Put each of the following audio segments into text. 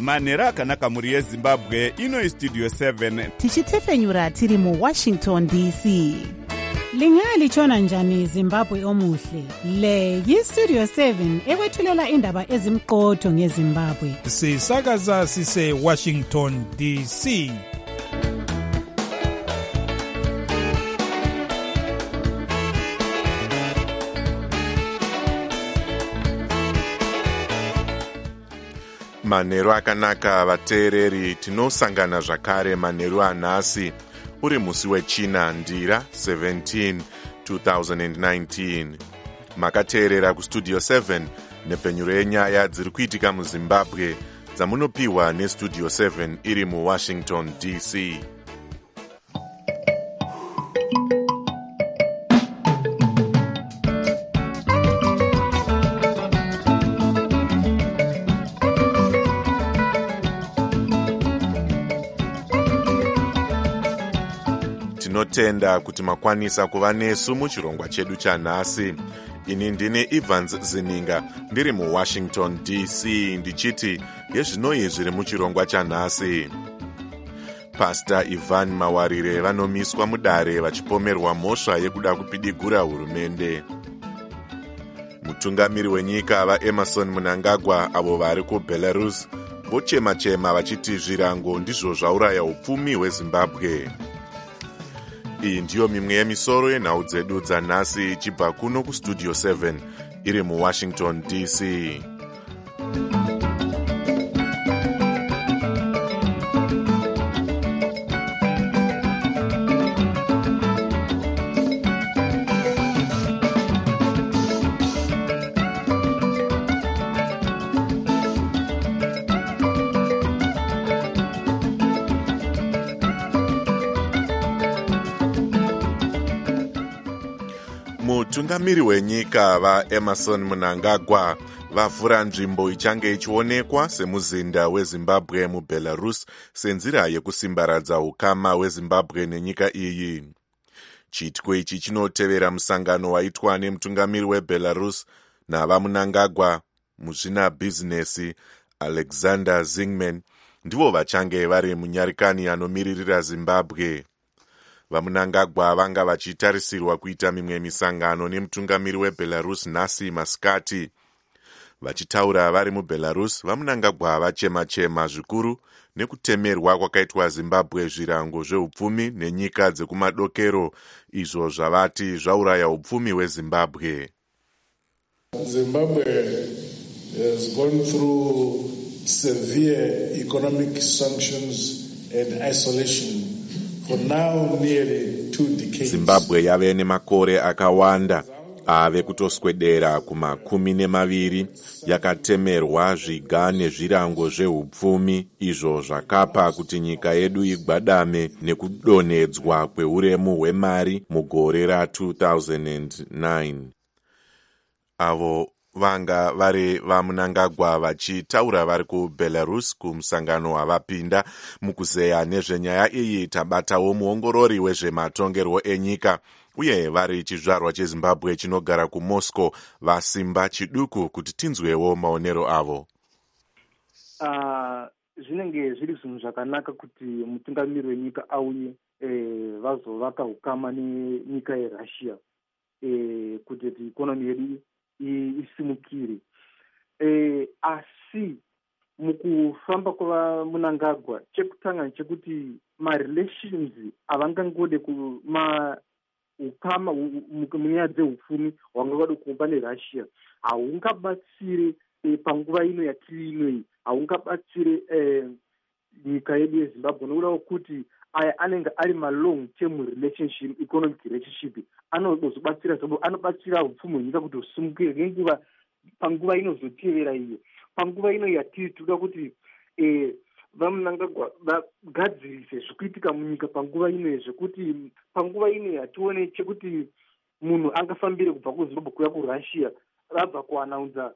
manhero akanaka mhuri yezimbabwe. Ino istudio 7 tichitefenyura tiri muWashington DC. Lingalitshona njani Zimbabwe omuhle? Le yistudio 7 ekwethulela indaba ezimqotho ngeZimbabwe. Sisakaza sise Washington DC. Manhero akanaka vateereri, tinosangana zvakare manhero anhasi. Uri musi wechina ndira 17 2019. Makateerera kustudio 7 nepfenyuro yenyaya dziri kuitika muZimbabwe dzamunopiwa nestudio 7 iri muWashington DC. Tinotenda kuti makwanisa kuva nesu muchirongwa chedu chanhasi. Ini ndine Evans Zininga ndiri muWashington DC ndichiti yezvinoi zviri muchirongwa chanhasi. Pastor Ivan Mawarire vanomiswa mudare vachipomerwa mhosva yekuda kupidigura hurumende. Mutungamiri wenyika vaEmerson Mnangagwa avo vari kuBelarus vochema-chema vachiti zvirango ndizvo zvauraya upfumi hweZimbabwe. Iyi ndiyo mimwe yemisoro yenhau dzedu dzanhasi ichibva kuno kustudio 7 iri muWashington DC. Mutungamiri wenyika vaEmerson Mnangagwa vavhura nzvimbo ichange ichionekwa semuzinda weZimbabwe muBelarus senzira yekusimbaradza ukama hweZimbabwe nenyika iyi. Chiitiko ichi chinotevera musangano waitwa nemutungamiri weBelarus navaMnangagwa muzvinabhizinesi Alexander Zingman ndivo vachange vari munyarikani anomiririra Zimbabwe. VaMnangagwa vanga vachitarisirwa kuita mimwe misangano nemutungamiri weBelarus nhasi masikati. Vachitaura vari muBelarus, vaMnangagwa vachema-chema zvikuru nekutemerwa kwakaitwa Zimbabwe zvirango zveupfumi nenyika dzekumadokero, izvo zvavati zvauraya upfumi hweZimbabwe. Zimbabwe has gone through severe economic sanctions and isolation. Zimbabwe yave nemakore akawanda ave kutoswedera kuma-20 yakatemerwa zviga nezvirango zveupfumi, izvo zvakapa kuti nyika yedu igwadame nekudonhedzwa kweuremu hwemari mugore ra2009. Avo vanga vari vaMnangagwa vachitaura vari kuBelarus kumusangano wavapinda. Mukuzeya nezvenyaya iyi tabatawo muongorori wezvematongerwo enyika uye vari chizvarwa cheZimbabwe chinogara kuMoscow vasimba chiduku kuti tinzwewo maonero avo. Zvinenge zviri zvinhu zvakanaka kuti mutungamiri wenyika auye vazovaka ukama nenyika yeRussia kuti ikonomi yedu isimukire. Asi mukufamba kwavaMnangagwa chekutanga chekuti marelations avangangode ukama munyaya dzeupfumi hwangangode kuumba neRussia haungabatsire panguva ino yatiri inoi, haungabatsire nyika yedu yeZimbabwe nokuda kuti aya anenge ari malong term relationship, economic relationship anozobatsira anobatsira upfumi hwenyika kuti husumukire panguva inozotevera iyo. Panguva ino yatiri toda kuti vaMnangagwa vagadzirise zvikuitika munyika panguva ino yezvekuti panguva ino yatione chekuti munhu angafambire kubva kuZimbabwe kuya kuRussia vabva kuanaunza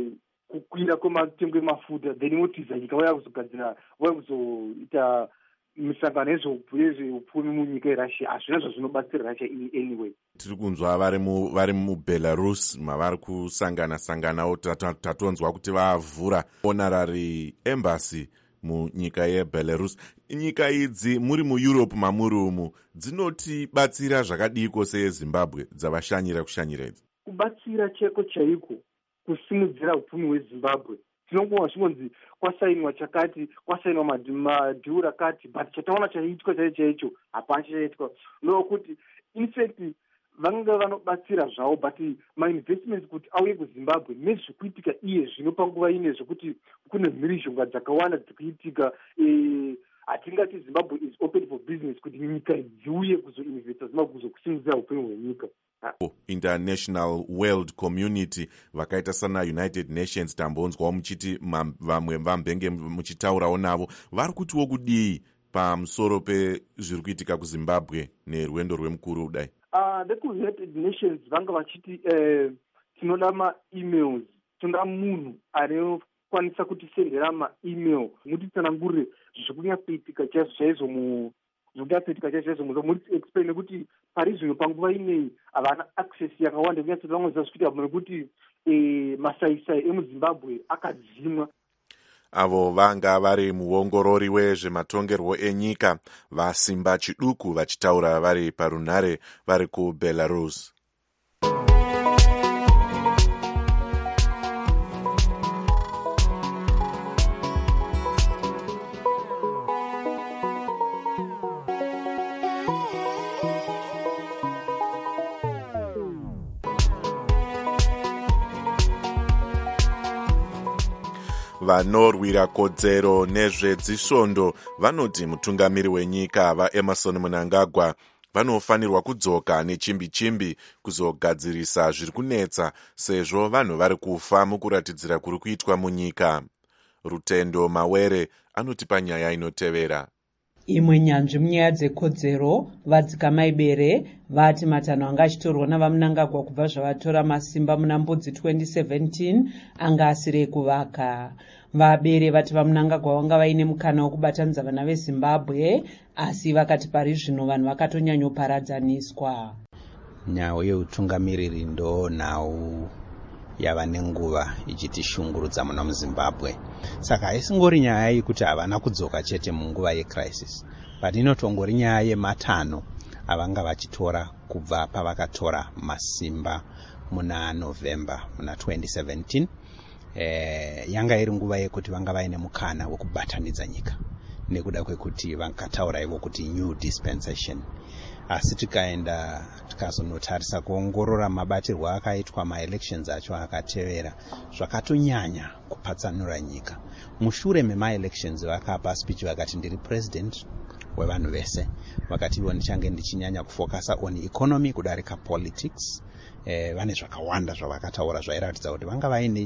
kukwira kwematengo emafuta then votiza nyika vaya kuzogadzira vaya kuzoita misangano yezveupfumi munyika yerussia hazvina zvazvinobatsira russia anyway. Tiri kunzwa vari mubelarus mavari kusangana-sanganawo. Tatonzwa kuti vavhura honorary embassy munyika yebelarus. Nyika idzi muri mueurope mamuri umu dzinotibatsira zvakadiko seyezimbabwe dzavashanyira kushanyira idzi? Kubatsira cheko chaiko kusimudzira upfumi hwezimbabwe. Tinongova zvinonzi kwasainwa chakati, kwasainwa madhiura kati, but chataona chaitwa chaicho hapana chaitwa. Unoona kuti infact vanga vanobatsira zvavo, but mainvestments kuti auye kuzimbabwe nezvikuitika iye zvino panguva ine zvokuti kune mhirizhonga dzakawanda dzikuitika. Hatingati Zimbabwe is open for business kuti nyika dziuye kuzoinvesta Zimbabwe kuzokusimudzira upenyu hwenyika. International world community vakaita sana United Nations tambonzwawo muchiti vamwe vambenge muchitaurawo navo vari kutiwo kudii pamusoro pezviri kuitika kuZimbabwe nerwendo rwemukuru kudai? The Nations vanga vachiti tinoda ma-emails, tinoda munhu anokwanisa kutisendera ma-email mutitsanangurire zvokunyatsoitika chaizvo muri explain nekuti pari zvino panguva inei havana access yakawanda kunyatsoti vamwe zazvikuita nekuti masaisai emuzimbabwe akadzimwa. Avo vanga vari muongorori wezvematongerwo enyika vasimba chiduku vachitaura vari parunhare vari kubelarus. Vanorwira kodzero nezvedzisvondo vanoti mutungamiri wenyika vaEmerson Mnangagwa vanofanirwa kudzoka nechimbi-chimbi kuzogadzirisa zviri kunetsa sezvo vanhu vari kufa mukuratidzira kuri kuitwa munyika. Rutendo Mawere anotipa nyaya inotevera. Imwe nyanzvi munyaya dzekodzero vadzikamaibere vati matanho anga achitorwa navaMnangagwa kubva zvavatora masimba muna Mbudzi 2017 anga asiri ekuvaka. Vabere vati vaMnangagwa vanga vaine mukana wekubatanidza vana veZimbabwe, asi vakati pari zvino vanhu vakatonyanyoparadzaniswa. Nyaya yeutungamiriri ndo nhau yava nenguva ichitishungurudza muna muZimbabwe. Saka haisingori nyaya yekuti havana kudzoka chete munguva yecrisis, but inotongori nyaya yematanho avanga vachitora kubva pavakatora masimba muna November muna 2017. Yanga iri nguva yekuti vanga vaine mukana wekubatanidza nyika nekuda kwekuti vakataura ivo kuti new dispensation. Asi tikaenda tikazonotarisa kuongorora mabatirwo akaitwa maelections acho akatevera zvakatonyanya kupatsanura nyika. Mushure memaelections vakapa speech vakati ndiri president wevanhu vese, vakati ivo ndichange ndichinyanya kufokasa on economy kudarika politics. Vane zvakawanda zvavakataura zvairatidza kuti vanga vaine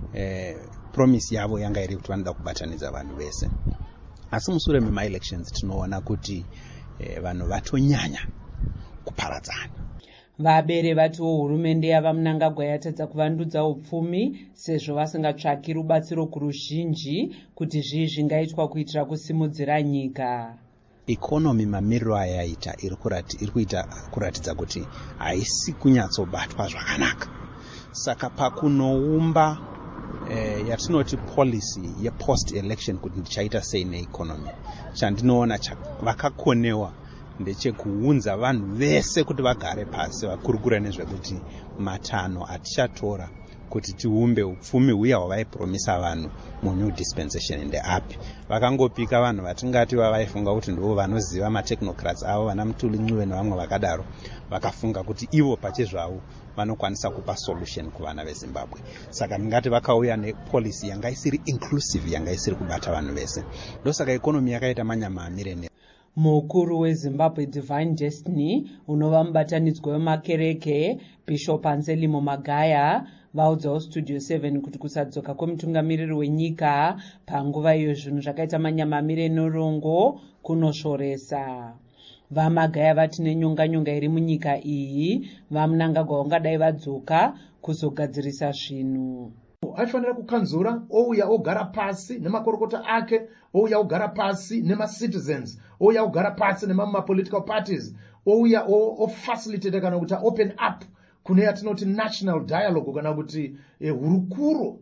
promise yavo yanga iri kuti vanoda kubatanidza vanhu vese. Asi mushure memaelections tinoona kuti vanhu vatonyanya kuparadzana. Vabere vatiwo hurumende yavaMnangagwa yatadza kuvandudza upfumi sezvo vasingatsvaki rubatsiro kuruzhinji kuti zvii zvingaitwa kuitira kusimudzira nyika. Economy mamiriro ayaita iri kuratidza kuti haisi kunyatsobatwa zvakanaka. Saka pakunoumba yatinoti policy yepost election kuti ndichaita sei neeconomy, chandinoona vakakonewa ndechekuunza vanhu vese kuti vagare pasi vakurukura nezvekuti matanho atichatora kuti tiumbe upfumi huya hwavaipromisa vanhu munew dispensation ndeapi. Vakangopika vanhu vatingati vavaifunga kuti ndivo vanoziva matechnocrats avo vana Mutuli Ncube nevamwe vakadaro, vakafunga kuti ivo pachezvavo vanokwanisa kupa solution kuvana veZimbabwe. Saka ndingati vakauya nepolicy yanga isiri inclusive, yanga isiri kubata vanhu vese. Ndosaka economy yakaita manyama amire. Mukuru weZimbabwe Divine Destiny unova mubatanidzwa wemakereke Bishop Anselmo Magaya vaudzawo Studio 7 kuti kusadzoka kwemutungamiriri wenyika panguva iyo zvinhu zvakaita manyama amire norongo kunoshoresa. VaMagaya vati nenyonganyonga iri munyika iyi vaMnangagwa vangadai vadzoka kuzogadzirisa zvinhu. aifanira kukanzura, ouya ogara pasi nemakorokota ake, ouya ogara pasi nemacitizens, ouya ogara pasi nemamapolitical parties, ouya ofacilitate kana kuti open up kune yatinoti national dialogue kana kuti hurukuro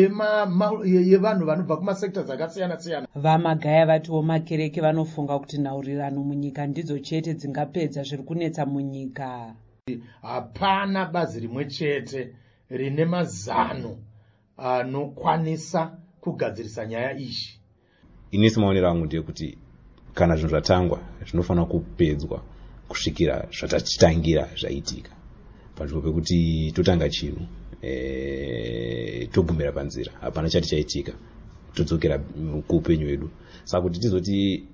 yevanhu vanobva kumasectors akasiyana-siyana. Vamagaya vatiwo makereke vanofunga kuti nhaurirano munyika ndidzo chete dzingapedza zviri kunetsa munyika. Hapana bazi rimwe chete rine mazano anokwanisa kugadzirisa nyaya izvi. Inisi maonero angu ndeyekuti kana zvinhu zvatangwa zvinofanira kupedzwa kusvikira zvatachitangira zvaitika. Panzvimbo pekuti totanga chinhu togumira panzira, hapana chati chaitika, todzokera kuupenyu hwedu. Saka kuti tizoti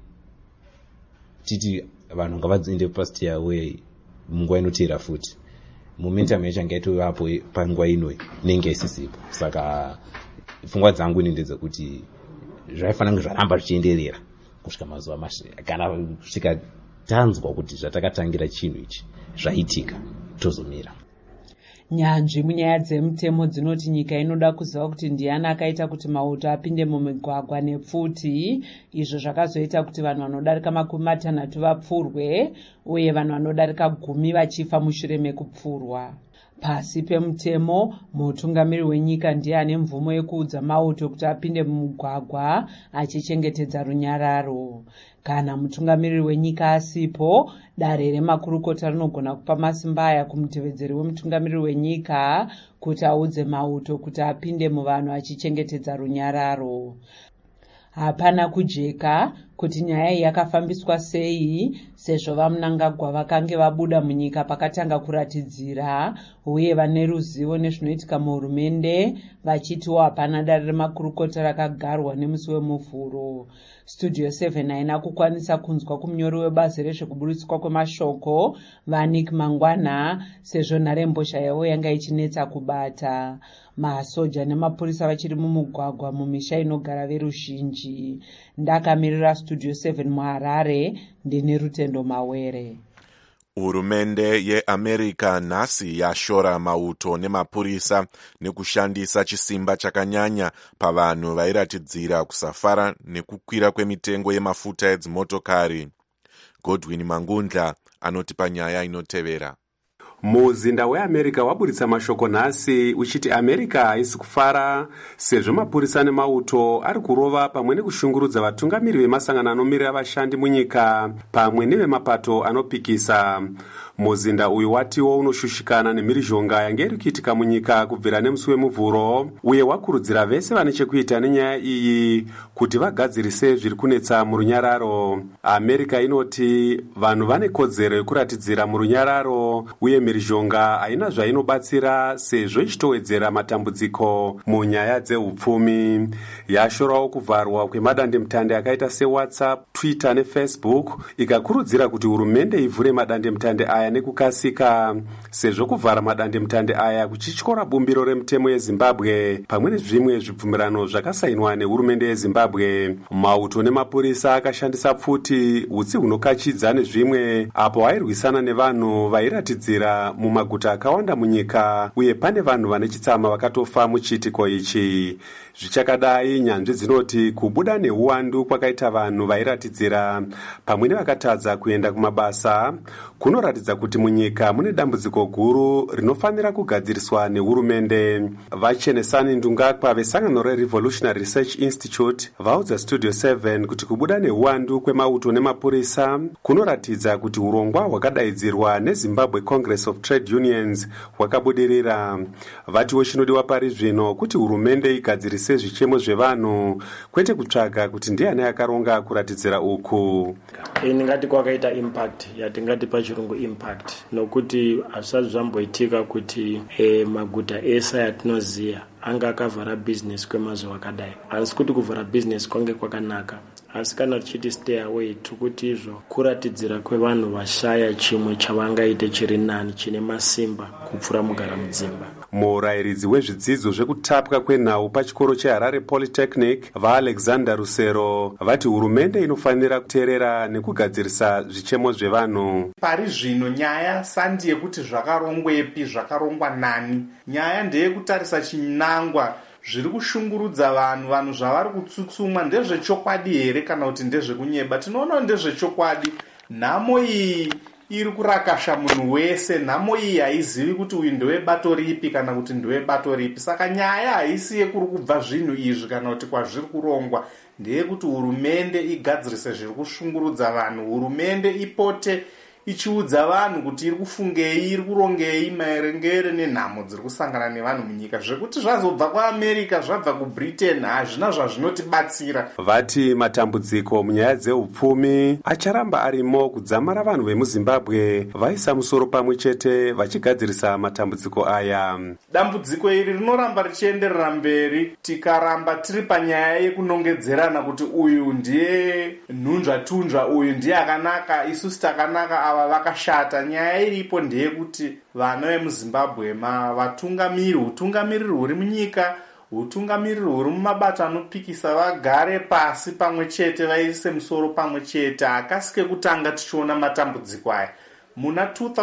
titi vanhu ngavadziende pasteer way munguva inoteera futi, momentum yachanga itovapo panguva ino inenge isisipo. Saka pfungwa dzangu ine ndedzekuti zvaifanira zvaramba zvichienderera kusvika mazuva kana kusvika tanzwa kuti zvatakatangira chinhu ichi zvaitika tozomira. Nyanzvi munyaya dzemutemo dzinoti nyika inoda kuziva kuti ndiani akaita kuti mauto apinde mumigwagwa nepfuti, izvo zvakazoita kuti vanhu vanodarika 60 vapfurwe uye vanhu vanodarika 10 vachifa mushure mekupfurwa. Pasi pemutemo, mutungamiri wenyika ndiye ane mvumo yekuudza mauto kuti apinde mumugwagwa achichengetedza runyararo. Kana mutungamiri wenyika asipo, dare remakurukota rinogona kupa masimba aya kumutevedzeri wemutungamiri wenyika kuti audze mauto kuti apinde muvanhu achichengetedza runyararo. Hapana kujeka kuti nyaya iyi yakafambiswa sei, sezvo vaMnangagwa vakange vabuda munyika pakatanga kuratidzira uye vane ruzivo nezvinoitika muhurumende, vachitiwo hapana dare remakurukota rakagarwa nemusi wemuvhuro. Studio 7 haina kukwanisa kunzwa kumunyori webazi rezvekuburitswa kwemashoko Vanik Mangwana, sezvo nharembozha yavo yanga ichinetsa kubata. Masoja nemapurisa vachiri mumugwagwa mumisha inogara veruzhinji. Ndakamirira Studio 7 muHarare, ndine Rutendo Mawere. Hurumende yeAmerica nhasi yashora mauto nemapurisa nekushandisa chisimba chakanyanya pavanhu vairatidzira kusafara nekukwira kwemitengo yemafuta edzimotokari. Godwin Mangundla anotipa nyaya inotevera. Muzinda weAmerica waburitsa mashoko nhasi uchiti America haisi kufara sezvo mapurisa nemauto ari kurova pamwe nekushungurudza vatungamiri vemasangano anomirira vashandi munyika pamwe nevemapato anopikisa. Muzinda uyu watiwo unoshushikana nemhirizhonga yange iri kuitika munyika kubvira nemusi wemuvhuro, uye wakurudzira vese vane chekuita nenyaya iyi kuti vagadzirise zviri kunetsa murunyararo. America inoti vanhu vane kodzero yekuratidzira murunyararo, uye mhirizhonga haina zvainobatsira sezvo ichitowedzera matambudziko munyaya dzeupfumi. Yashorawo kuvharwa kwemadandemutande akaita seWhatsApp, Twitter neFacebook, ikakurudzira kuti hurumende ivhure madandemutande aya nekukasika, sezvo kuvhara madandemutande aya kuchityora bumbiro remutemo yeZimbabwe pamwe nezvimwe zvibvumirano zvakasainwa nehurumende yeZimbabwe. Mauto nemapurisa akashandisa pfuti, utsi hunokachidza nezvimwe apo airwisana nevanhu vairatidzira mumaguta akawanda munyika, uye pane vanhu vane chitsama vakatofa muchiitiko ichi. Zvichakadai, nyanzvi dzinoti kubuda neuwandu kwakaita vanhu vairatidzira pamwe nevakatadza kuenda kumabasa kunoratidza kuti munyika mune dambudziko guru rinofanira kugadziriswa nehurumende. Vachenesani Ndungakwa vesangano reRevolutionary Research Institute vaudza Studio 7 kuti kubuda neuwandu kwemauto nemapurisa kunoratidza kuti urongwa hwakadaidzirwa neZimbabwe Congress of Trade Unions hwakabudirira. Vatiwo chinodiwa pari zvino kuti hurumende igadzirise zvichemo zvevanhu, kwete kutsvaga kuti ndiani akaronga kuratidzira uku. Ingati kwakaita impact, yatingati pachirungu impact, nokuti hazvisati zvamboitika kuti maguta ese yatinoziya anga akavhara business kwemazuva akadai. Asi kuti kuvhara business kwange kwakanaka, asi kana tichiti stay away tukuti izvo kuratidzira kwevanhu vashaya chimwe chavangaite chiri nani chine masimba kupfura mugara mudzimba. Murayiridzi wezvidzidzo zvekutapwa kwenhau pachikoro cheHarare Polytechnic vaAlexander Rusero vati hurumende inofanira kuteerera nekugadzirisa zvichemo zvevanhu. Pari zvino nyaya sandi yekuti zvakarongwepi, zvakarongwa nani. Nyaya ndeyekutarisa chinangwa zviri kushungurudza vanhu zvavari kutsutsumwa ndezvechokwadi here kana kuti ndezvekunyeba? Tinoona ndezvechokwadi. Nhamo iyi iri kurakasha munhu wese. Nhamo iyi haizivi kuti uyu ndewebato ripi kana kuti ndewebato ripi. Saka nyaya haisi yekuri kubva zvinhu izvi kana kuti kwazviri kurongwa, ndeyekuti hurumende igadzirise zviri kushungurudza vanhu. Hurumende ipote ichiudza vanhu kuti iri kufungei, iri kurongei maerengere nenhamo dziri kusangana nevanhu munyika. Zvekuti zvazobva kuAmerica, zvabva kuBritain, hazvina zvazvinotibatsira. Vati matambudziko munyaya dzeupfumi acharamba arimo kudzamara vanhu vemuZimbabwe vaisa musoro pamwe chete vachigadzirisa matambudziko aya. Dambudziko iri rinoramba richienderera mberi tikaramba tiri panyaya yekunongedzerana kuti uyu ndiye nhunzvatunzva, uyu ndiye akanaka, isusu takanaka, ava vakashata. Nyaya iripo ndeyekuti vana vemuZimbabwe utungamiriri huri munyika, utungamiriri huri mumabato anopikisa vagare pasi pamwe chete, vaise musoro pamwe chete. Hakasike kutanga tichiona matambudziko aya. Muna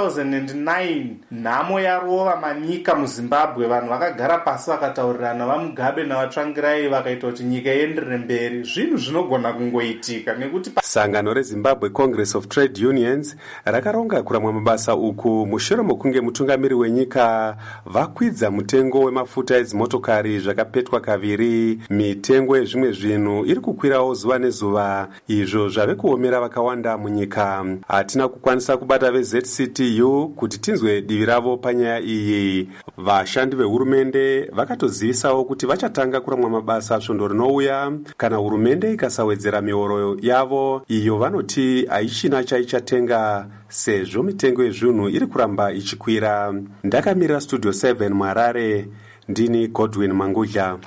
2009 nhamo yarova manyika muZimbabwe, vanhu vakagara pasi vakataurirana, vaMugabe navaTsvangirai, vakaita kuti nyika ienderere mberi. Zvinhu zvinogona kungoitika nekuti sangano reZimbabwe Congress of Trade Unions rakaronga kuramwa mabasa uku mushure mokunge mutungamiri wenyika vakwidza mutengo wemafuta edzimotokari zvakapetwa kaviri. Mitengo yezvimwe zvinhu iri kukwirawo zuva nezuva, izvo zvave kuomera vakawanda munyika. Hatina kukwanisa kubata ZCTU kuti tinzwe divi ravo panyaya iyi. Vashandi vehurumende vakatozivisawo kuti vachatanga kuramwa mabasa svondo rinouya kana hurumende ikasawedzera mihoro yavo iyo vanoti haichina chaichatenga sezvo mitengo yezvinhu iri kuramba ichikwira. Ndakamirira Studio 7 muHarare, ndini Godwin Mangudla.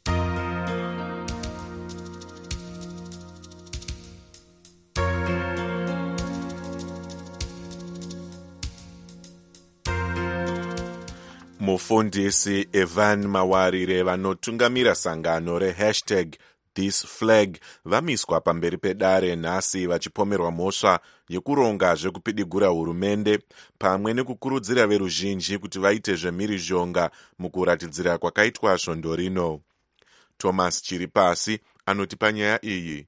Mufundisi Evan Mawarire vanotungamira sangano #ThisFlag vamiswa pamberi pedare nhasi vachipomerwa mhosva yekuronga zvekupidigura hurumende pamwe nekukurudzira veruzhinji kuti vaite zvemhirizhonga mukuratidzira kwakaitwa svondo rino. Thomas Chiripasi anoti panyaya iyi.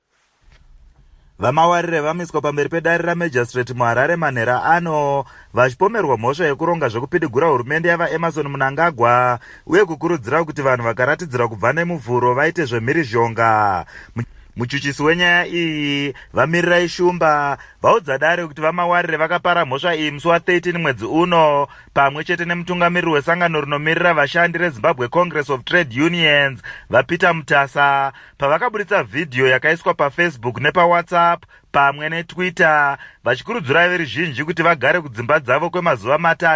Vamawarire vamiswa pamberi pedare raMajistrate muHarare manhera ano vachipomerwa mhosva yekuronga zvekupidigura hurumende yavaEmerson Mnangagwa uye kukurudzira kuti vanhu vakaratidzira kubva nemuvhuro vaite zvemhirizhonga. Muchuchisi wenyaya iyi Vamirirai Shumba vaudza dare kuti vamawarire vakapara mhosva iyi musi wa13 mwedzi uno pamwe chete nemutungamiriri wesangano rinomirira vashandi reZimbabwe Congress of Trade Unions vaPeter Mutasa pavakaburitsa vhidhiyo yakaiswa paFacebook nepaWhatsApp pamwe neTwitter vachikurudzira veruzhinji kuti vagare kudzimba dzavo kwemazuva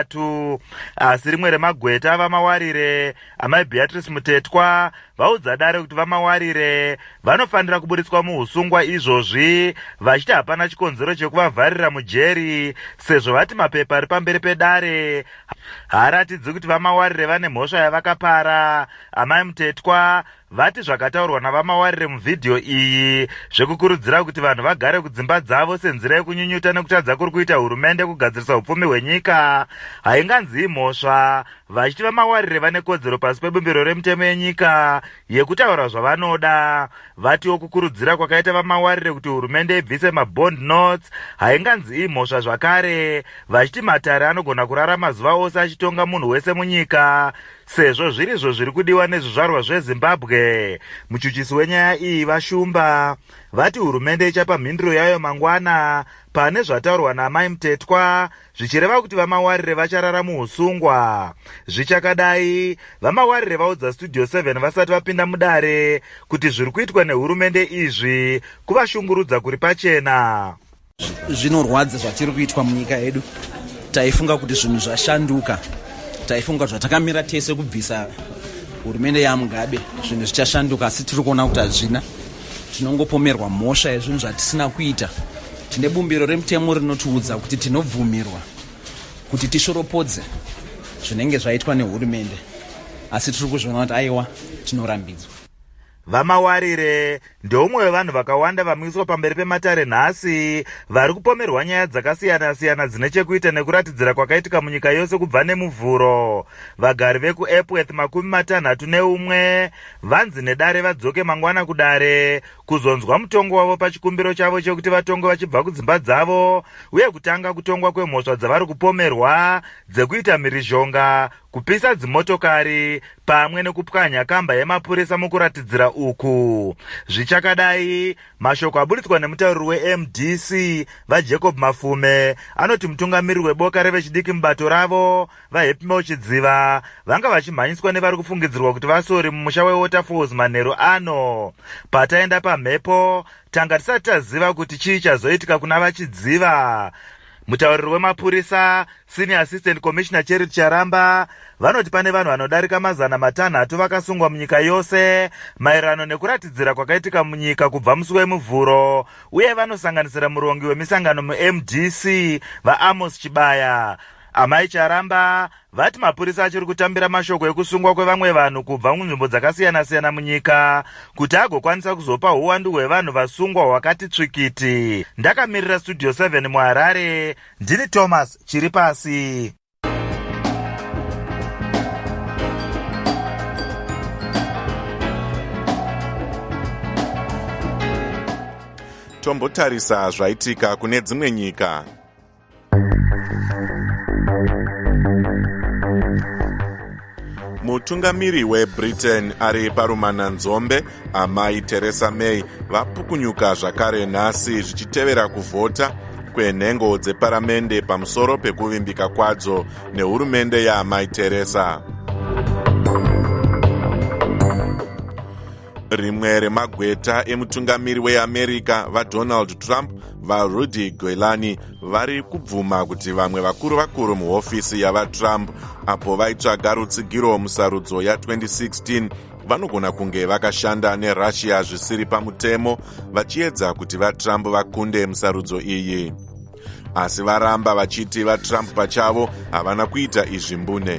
3. Asi rimwe remagweta vamawarire amai Beatrice Mutetwa vaudza dare kuti vamawarire vanofanira kuburitswa muusungwa izvozvi vachiti hapana chikonzero chekuvavharira mujeri sezvo vati mapepa ari pamberi pedare haaratidzi kuti vamawarire vane mhosva yavakapara. Amai Mutetwa vati zvakataurwa navamawarire muvhidhiyo iyi zvekukurudzira kuti vanhu vagare kudzimba dzavo senzira yekunyunyuta nekutadza kuri kuita hurumende kugadzirisa upfumi hwenyika hainganzi mhosva, vachiti vamawarire vane kodzero pasi pebumbiro remutemo yenyika yekutaura zvavanoda. Vatiwo kukurudzira kwakaita vamawarire kuti hurumende ibvise mabond notes hainganzi mhosva zvakare, vachiti matare anogona kurara mazuva ose achitonga munhu wese munyika sezvo zvirizvo zviri kudiwa nezvizvarwa zveZimbabwe. Muchuchisi wenyaya iyi Vashumba vati hurumende ichapa mhinduro yayo mangwana pane zvataurwa naamai Mutetwa zvichireva kuti vamawarire vacharara muusungwa. Zvichakadai vamawarire vaudza Studio 7 vasati vapinda mudare kuti zviri kuitwa nehurumende izvi kuvashungurudza kuri pachena. Zvinorwadza zvatiri kuitwa munyika yedu. Taifunga kuti zvinhu zvashanduka, taifunga zvatakamira tese kubvisa hurumende yaMugabe zvinhu zvichashanduka, asi tiri kuona kuti hazvina. Tinongopomerwa mhosva yezvinhu zvatisina kuita. Tine bumbiro remutemo rinotiudza kuti tinobvumirwa kuti tishoropodze zvinenge zvaitwa nehurumende, asi tiri kuzviona kuti aiwa tinorambidzwa. vamawarire ndeumwe wevanhu vakawanda vamiswa pamberi pematare nhasi vari kupomerwa nyaya dzakasiyana-siyana dzine chekuita nekuratidzira kwakaitika munyika yose kubva nemuvhuro. Vagari vekuEpworth 61 vanzi nedare vadzoke mangwana kudare kuzonzwa mutongo wavo pachikumbiro chavo chekuti vatongwe vachibva kudzimba dzavo uye kutanga kutongwa kwemhosva dzavari kupomerwa dzekuita mhirizhonga, kupisa dzimotokari pamwe nekupwanya kamba yemapurisa mukuratidzira uku. Zvichakadai, mashoko aburitswa nemutauriri weMDC vaJacob Mafume anoti mutungamiriri weboka revechidiki mubato ravo vaHappy Chidziva vanga vachimhanyiswa nevari kufungidzirwa kuti vasori mumusha weWaterfalls manheru ano. Pataenda pamhepo tanga tisati taziva kuti chii chazoitika kuna vaChidziva. Mutauriri wemapurisa Senior Assistant Commissioner Charity Charamba vanoti pane vanhu vanodarika 600 vakasungwa munyika yose maererano nekuratidzira kwakaitika munyika kubva musi wemuvhuro, uye vanosanganisira murongi wemisangano muMDC vaAmos Chibaya. Amai Charamba vati mapurisa achiri kutambira mashoko ekusungwa kwevamwe vanhu kubva munzvimbo dzakasiyana-siyana munyika kuti agokwanisa kuzopa uwandu hwevanhu vasungwa hwakati tsvikiti. Ndakamirira Studio 7 muHarare, ndini Thomas Chiripasi. Tombotarisa zvaitika kune dzimwe nyika. Mutungamiri weBritain ari parumananzombe amai Theresa May vapukunyuka zvakare nhasi zvichitevera kuvhota kwenhengo dzeparamende pamusoro pekuvimbika kwadzo nehurumende yaamai Theresa. Rimwe remagweta emutungamiri weAmerica vaDonald Trump vaRudy Giuliani vari kubvuma kuti vamwe vakuru muhofisi yavaTrump apo vaitsvaga rutsigiro musarudzo ya2016 vanogona kunge vakashanda neRussia zvisiri pamutemo vachiedza kuti vaTrump vakunde musarudzo iyi. Asi varamba vachiti vaTrump pachavo havana kuita izvi mbune.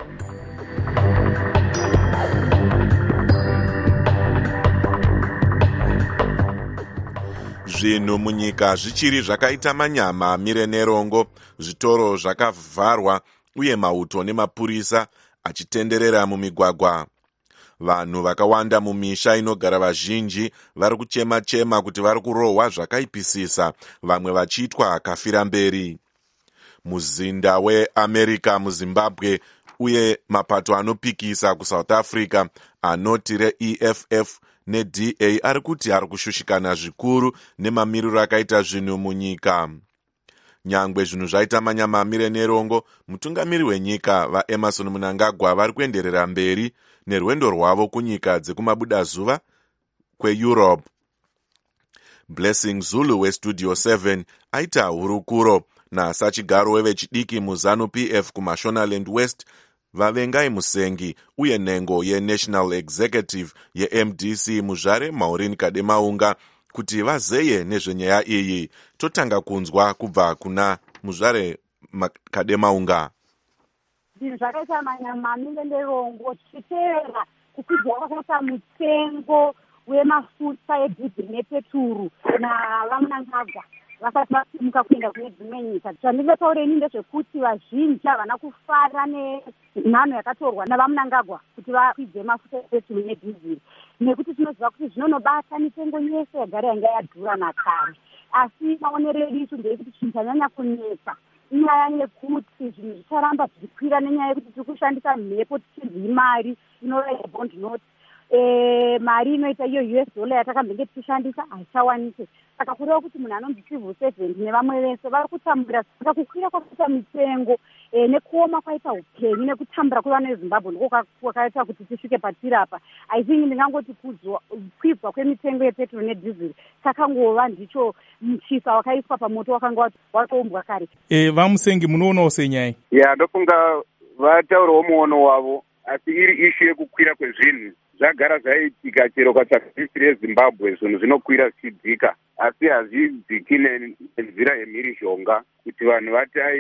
Zvinhu munyika zvichiri zvakaita manyama mire nerongo, zvitoro zvakavharwa uye mauto nemapurisa achitenderera mumigwagwa. Vanhu vakawanda mumisha inogara vazhinji vari kuchema-chema kuti vari kurohwa zvakaipisisa, vamwe vachiitwa kafira mberi. Muzinda weAmerica muZimbabwe uye mapato anopikisa kuSouth Africa anoti reEFF neDA ari kuti ari kushushikana zvikuru nemamiriro akaita zvinhu munyika. Nyangwe zvinhu zvaita manyama amire nerongo, mutungamiri wenyika vaEmerson Mnangagwa vari kuenderera mberi nerwendo rwavo kunyika dzekumabudazuva kweEurope. Blessing Zulu weStudio 7 aita hurukuro nasachigaro wevechidiki muZanu PF kuMashonaland West vavengai Musengi uye nhengo yeNational Executive yeMDC muzvare Maureen Kademaunga kuti vazeye nezvenyaya iyi. Totanga kunzwa kubva kuna muzvare Kademaunga. Zvinhu zvakaita manyama amire nerongo tichiteera kukwidza kwakaita mutengo wemafuta edhiziri nepeturu navaMnangagwa vasati vasimuka kuenda kune dzimwe nyika. Zvandinotaureni ndezvekuti vazhinji havana kufara nenhano yakatorwa navaMnangagwa kuti vakwidze mafuta epeturu nedhiziri, nekuti tinoziva kuti zvinonobata mitengo yese yagara yanga yadhura nakare. Asi maonero edu isu ndeyekuti chinhu chanyanya kunetsa inyaya yekuti zvinhu zvicharamba zvichikwira nenyaya yekuti tiri kushandisa mhepo tichirwi mari inova yebond note. Mari inoita iyo US dollar yatakambenge tichishandisa haichawanike. Saka kureva kuti munhu anonzi civil servant nevamwe vese vari kutambura. Saka kukwira kwakaita mitengo nekuoma kwaita upenyu nekutambura kwevana veZimbabwe ndiko kwakaita kuti tisvike patiri apa. I think ndingangoti kukwirwa kwemitengo yepetro nedhiziri kakangova ndicho muchisa wakaiswa pamoto wakanga watoumbwa kare. Vamusengi munoonawo senyaya? Ndofunga vataurawo muono wavo, asi iri ishu yekukwira kwezvinhu zvagara zvaitika chero kwatsvaga yeZimbabwe, zvinhu zvinokwira zvichidzika, asi hazvidziki nenzira yemhirizhonga kuti vanhu vati aiwa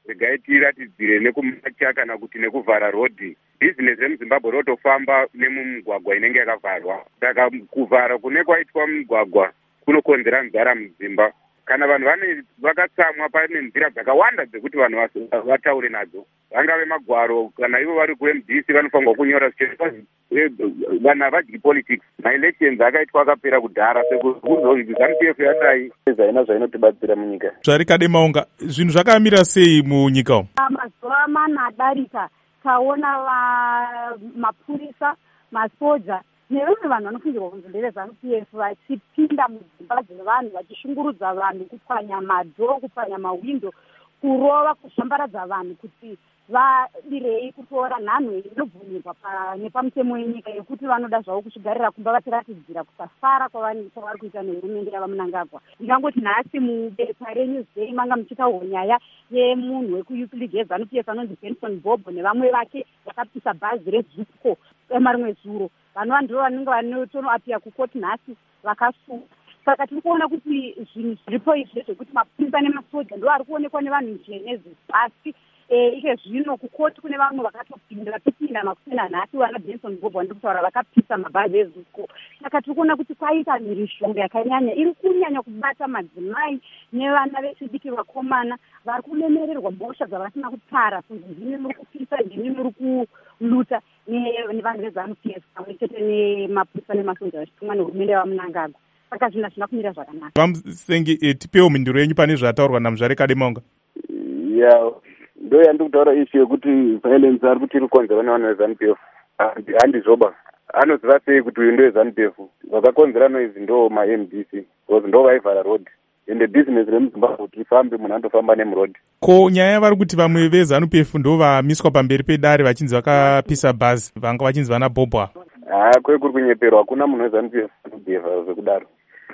regai tiratidzire nekumacha kana kuti nekuvhara rodhi. Bhizinesi remuzimbabwe rotofamba nemumugwagwa inenge yakavharwa. Saka kuvhara kune kwaitwa mugwagwa kunokonzera nzara mudzimba. Kana vanhu vakatsamwa pane nzira dzakawanda dzekuti vanhu vataure nadzo. Vangave magwaro kana ivo vari kuMDC vanofanirwa kunyora vanhu havadyi politics. Maelections akaitwa akapera kudhara sekuzonzi ZANU-PF yadai zaina zvainotibatsira munyika. Zvarikade maunga zvinhu zvakamira sei munyika umu? Mazuva mana adarika taona mapurisa, masoja nevamwe vanhu vanofungirwa kunzi ndeve ZANU-PF vachipinda mudzimba dzevanhu vachishungurudza vanhu, kupwanya madhoo, kupwanya mawindo, kurova, kuzvambaradza vanhu kuti vadirei kutora nhanho inobvumirwa nepamutemo wenyika yekuti vanoda zvavo kuchigarira kumba vachiratidzira kusafara kwavari kuita nehurumende yavamunangagwa. Ndingangoti nhasi mubepa reNewsday manga muchitaurwa nyaya yemunhu wekuYouth League yeZANU-PF anonzi Benson Bobo nevamwe vake vakapisa bhazi reZUPCO emarimwe zuro. Vanova ndivo vanenge vanotonoapira kukoti nhasi vakasunga. Saka tiri kuona kuti zvinhu zviripo izvi zvekuti mapurisa nemasoja ndo ari kuonekwa nevanhu njenezi pasi. Ike zvino kukoti kune vamwe vakatopinda makusena nhasi vana Benson Bobo vandiri kutaura vakapisa mabhazi eZUPCO. Saka tiri kuona kuti kwaita mhirizhonga yakanyanya iri kunyanya kubata madzimai nevana vechidiki vakomana vari kulemererwa mhosva dzavasina kutara kunzi ndimi muri kupisa, ndimi muri kuluta nevanhu veZANU-PF pamwe chete nemapurisa nemasoja vachitumwa nehurumende yavamunangagwa. Saka zvinhu hazvina kumira zvakanaka. Vamusengi tipewo mhinduro yenyu pane zvataurwa naMuzvarekade Maunga. Ndo yandiri kutaura ishu yekuti violence ari kuti iri kukonzerwa nevanhu veZANU-PF. Handizoba anoziva sei kuti uyu ndoweZANU-PF. Vakakonzera noizi ndo maMDC because ndo vaivhara road ende business remuzimbabwe kuti rifambe munhu andofamba nemurodhi. Ko nyaya vari kuti vamwe veZANU-PF ndo vamiswa pamberi pedare vachinzi vakapisa bhazi vanga vachinzi vana Bobo. Kuri kunyeperwa, hakuna munhu weZANU-PF anobhevha zvekudaro.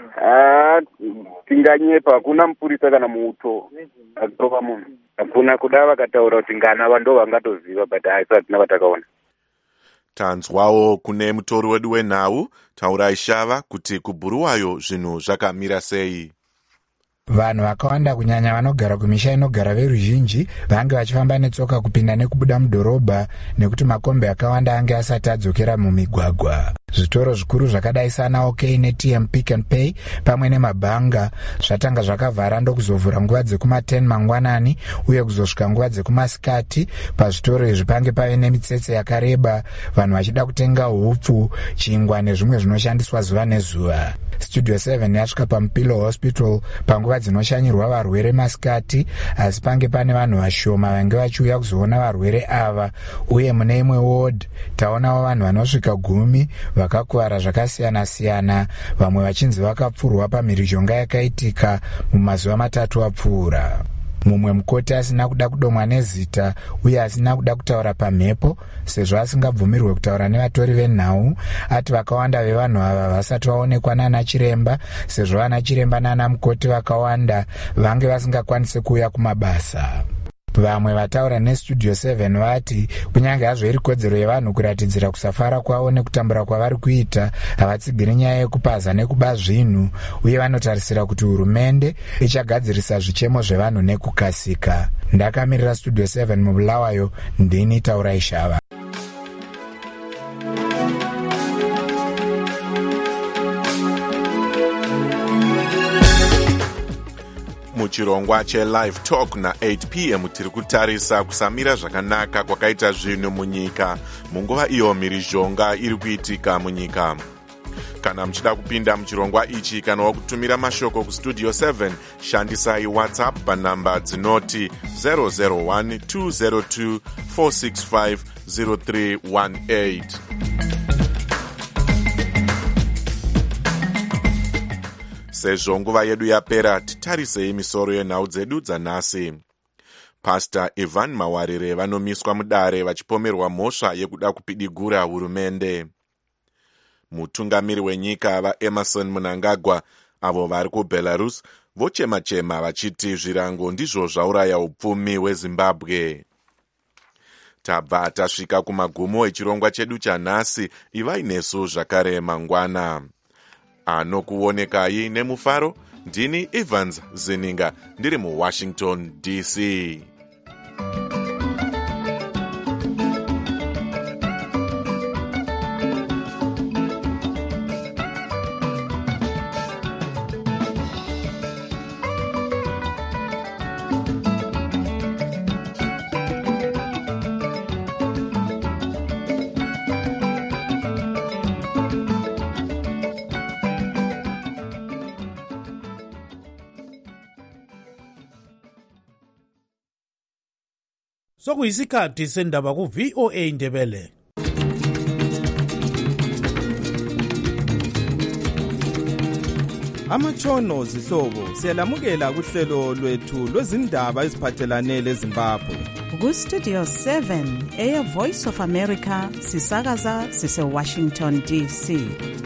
Tinganyepa, hakuna mupurisa kana muuto akarova munhu. Hakuna kuda vakataura kuti ngana vando vangatoziva but haisi hatina vatakaona. Tanzwawo kune mutori wedu wenhau Taurai Shava kuti kuBhuluwayo zvinhu zvakamira sei. Vanhu vakawanda kunyanya vanogara kumisha inogara veruzhinji vange vachifamba netsoka kupinda nekubuda mudhorobha nekuti makombi akawanda ange asati adzokera mumigwagwa. Zvitoro zvikuru zvakadai sana OK neTM Pick and Pay pamwe nemabhanga zvatanga zvakavhara ndokuzovhura nguva dzekuma10 mangwanani uye kuzosvika nguva dzekumasikati. Pazvitoro izvi pange pave nemitsetse yakareba, vanhu vachida kutenga hupfu, chingwa nezvimwe zvinoshandiswa zuva nezuva. Studio 7 yasvika paMupilo Hospital panguva dzinoshanyirwa varwere masikati, asi pange pane vanhu vashoma vange vachiuya kuzoona varwere ava, uye mune imwe ward taonawo vanhu vanosvika 10 vakakuvara zvakasiyana-siyana, vamwe vachinzi vakapfurwa pamhirizhonga yakaitika mumazuva 3 apfuura. Mumwe mukoti asina kuda kudomwa nezita uye asina kuda kutaura pamhepo sezvo asingabvumirwe kutaura nevatori venhau, ati vakawanda vevanhu ava vasati vaonekwa nana chiremba sezvo vana chiremba nana mukoti vakawanda vange vasingakwanisi kuuya kumabasa. Vamwe vataura neStudio 7 vati kunyange hazvo iri kodzero yevanhu kuratidzira kusafara kwavo nekutambura kwavari kuita, havatsigiri nyaya yekupaza nekuba zvinhu, uye vanotarisira kuti hurumende ichagadzirisa zvichemo zvevanhu nekukasika. Ndakamirira Studio 7 muBhuluwayo, ndini Taurai Shava. Muchirongwa cheLive Talk na8 p.m. tiri kutarisa kusamira zvakanaka kwakaita zvinhu munyika munguva iyo mhirizhonga iri kuitika munyika. Kana muchida kupinda muchirongwa ichi kana wakutumira mashoko kuStudio 7, shandisai WhatsApp panhamba dzinoti 001-202-465-0318. Sezvo nguva yedu yapera, titarisei misoro yenhau dzedu dzanhasi. Pastor Ivan Mawarire vanomiswa mudare vachipomerwa mhosva yekuda kupidigura hurumende. Mutungamiri wenyika vaEmerson Mnangagwa avo vari kuBelarus vochema-chema vachiti zvirango ndizvo zvauraya upfumi hweZimbabwe. Tabva tasvika kumagumo echirongwa chedu chanhasi, ivai nesu zvakare mangwana. Anokuonekai nemufaro, ndini Evans Zininga ndiri muWashington DC. Sokuyisikhathi sendaba ku-VOA Indebele. Amatshono zihlobo siyalamukela kuhlelo lwethu lwezindaba eziphathelane leZimbabwe. Ku-Studio 7 Air Voice of America sisakaza sise-Washington DC.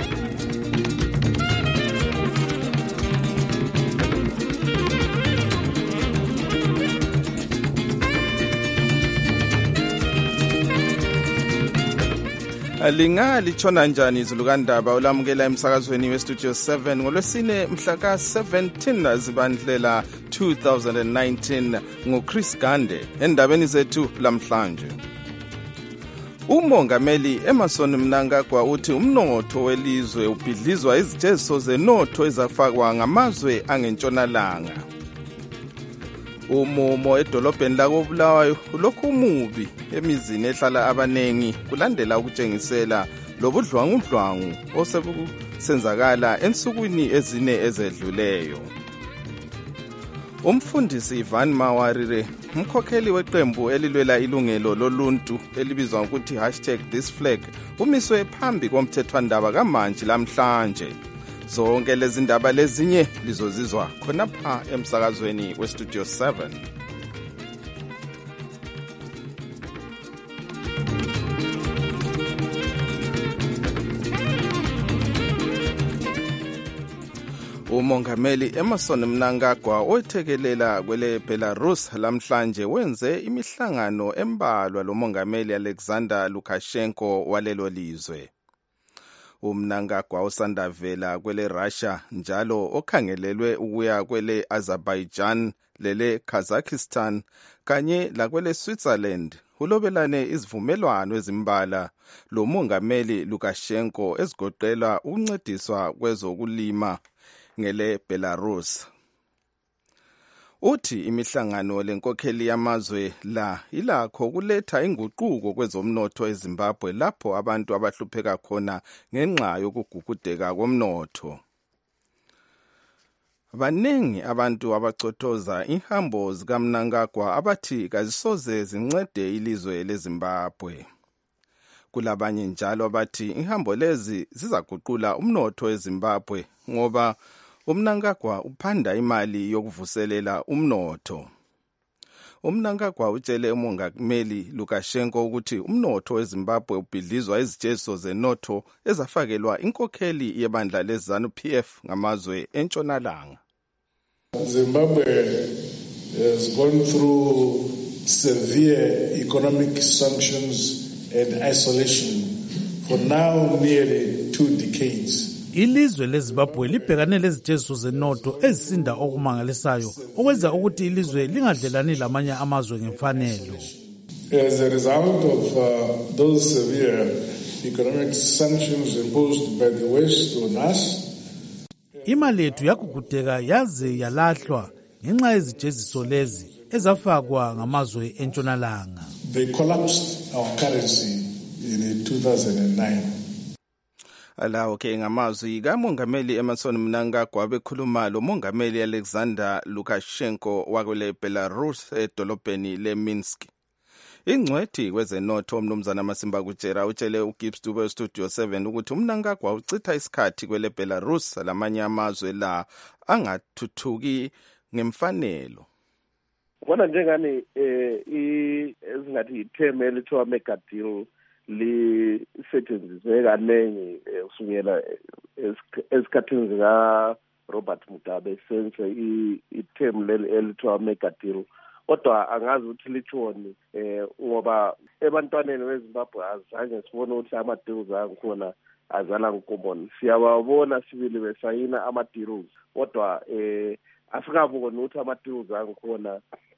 Lingalitshona njani izulu kandaba ulamukela emsakazweni weStudio 7 ngolwesine mhla ka-17 Zibandlela 2019 nguChris Gande endabeni zethu lamhlanje. Umongameli Emmerson Mnangagwa uthi umnotho welizwe ubhidlizwa izijeziso zenotho ezafakwa ngamazwe angentshonalanga. Umumo edolobheni lakoBulawayo ulokhu umubi emizini ehlala abanengi kulandela ukutshengisela lobudlwangudlwangu osebusenzakala ensukwini ezine ezedluleyo. Umfundisi Ivan Mawarire, umkhokheli weqembu elilwela ilungelo loluntu elibizwa ngokuthi #ThisFlag, umiswe phambi komthethwandaba kamanje lamhlanje. Zonke lezi ndaba lezinye lizozizwa khonapha emsakazweni weStudio 7. Umongameli Emmerson Mnangagwa othekelela kwele Belarus lamhlanje wenze imihlangano embalwa lomongameli Alexander Lukashenko walelo lizwe. Umnangagwa osandavela kwele Russia njalo okhangelelwe ukuya kwele Azerbaijan, lele Kazakhstan kanye lakwele Switzerland ulobelane izivumelwano ezimbala lo mongameli Lukashenko ezigoqela ukuncediswa kwezokulima ngele Belarus. Uthi imihlangano lenkokheli yamazwe la ilakho kuletha inguquko kwezomnotho eZimbabwe lapho abantu abahlupheka khona ngenxa yokugugudeka komnotho. Baningi abantu abacothoza ihambo zikaMnangagwa abathi kazisoze zincede ilizwe leZimbabwe. Kulabanye njalo abathi ihambo lezi zizaguqula umnotho eZimbabwe ngoba uMnangagwa uphanda imali yokuvuselela umnotho. uMnangagwa utshele umongameli Lukashenko ukuthi umnotho weZimbabwe ubhidlizwa izijeziso zenotho ezafakelwa inkokheli yebandla leZANU-PF ngamazwe entshonalanga. Zimbabwe has gone through severe economic sanctions and isolation for now nearly 2 decades. Ilizwe leZimbabwe libhekane lezijeziso zenotho ezisinda okumangalisayo okwenza ukuthi ilizwe lingadlelani lamanye amazwe ngemfanelo. As a result of those severe economic sanctions imposed by the West on us, imali yethu yagugudeka yaze yalahlwa ngenxa yezijeziso lezi ezafakwa ngamazwe entshonalanga. They collapsed our currency in 2009. Alawo ke ngamazwi kamongameli Emmerson Mnangagwa bekhuluma lo mongameli Alexander Lukashenko wakwele Belarus edolobheni leMinsk. Ingcwethi kwezenotho umnumzana Masimba Kutshera utshele uGibbs Dube Studio 7 ukuthi uMnangagwa ucitha isikhathi kwele Belarus lamanye amazwe la angathuthuki ngemfanelo. Bona njengani ezingathi itheme elithiwa mega deal lisetshenziswe kaningi kusukela esikhathini zika Robert Mugabe senze itheme leli elithiwa mega deal. Kodwa angazi ukuthi litshoni ngoba ebantwaneni beZimbabwe azange sibone ukuthi ama-deals angikhona azala nkomboni. Siyababona sibili besayina ama-deals kodwa asikaboni ukuthi ama-deals angikhona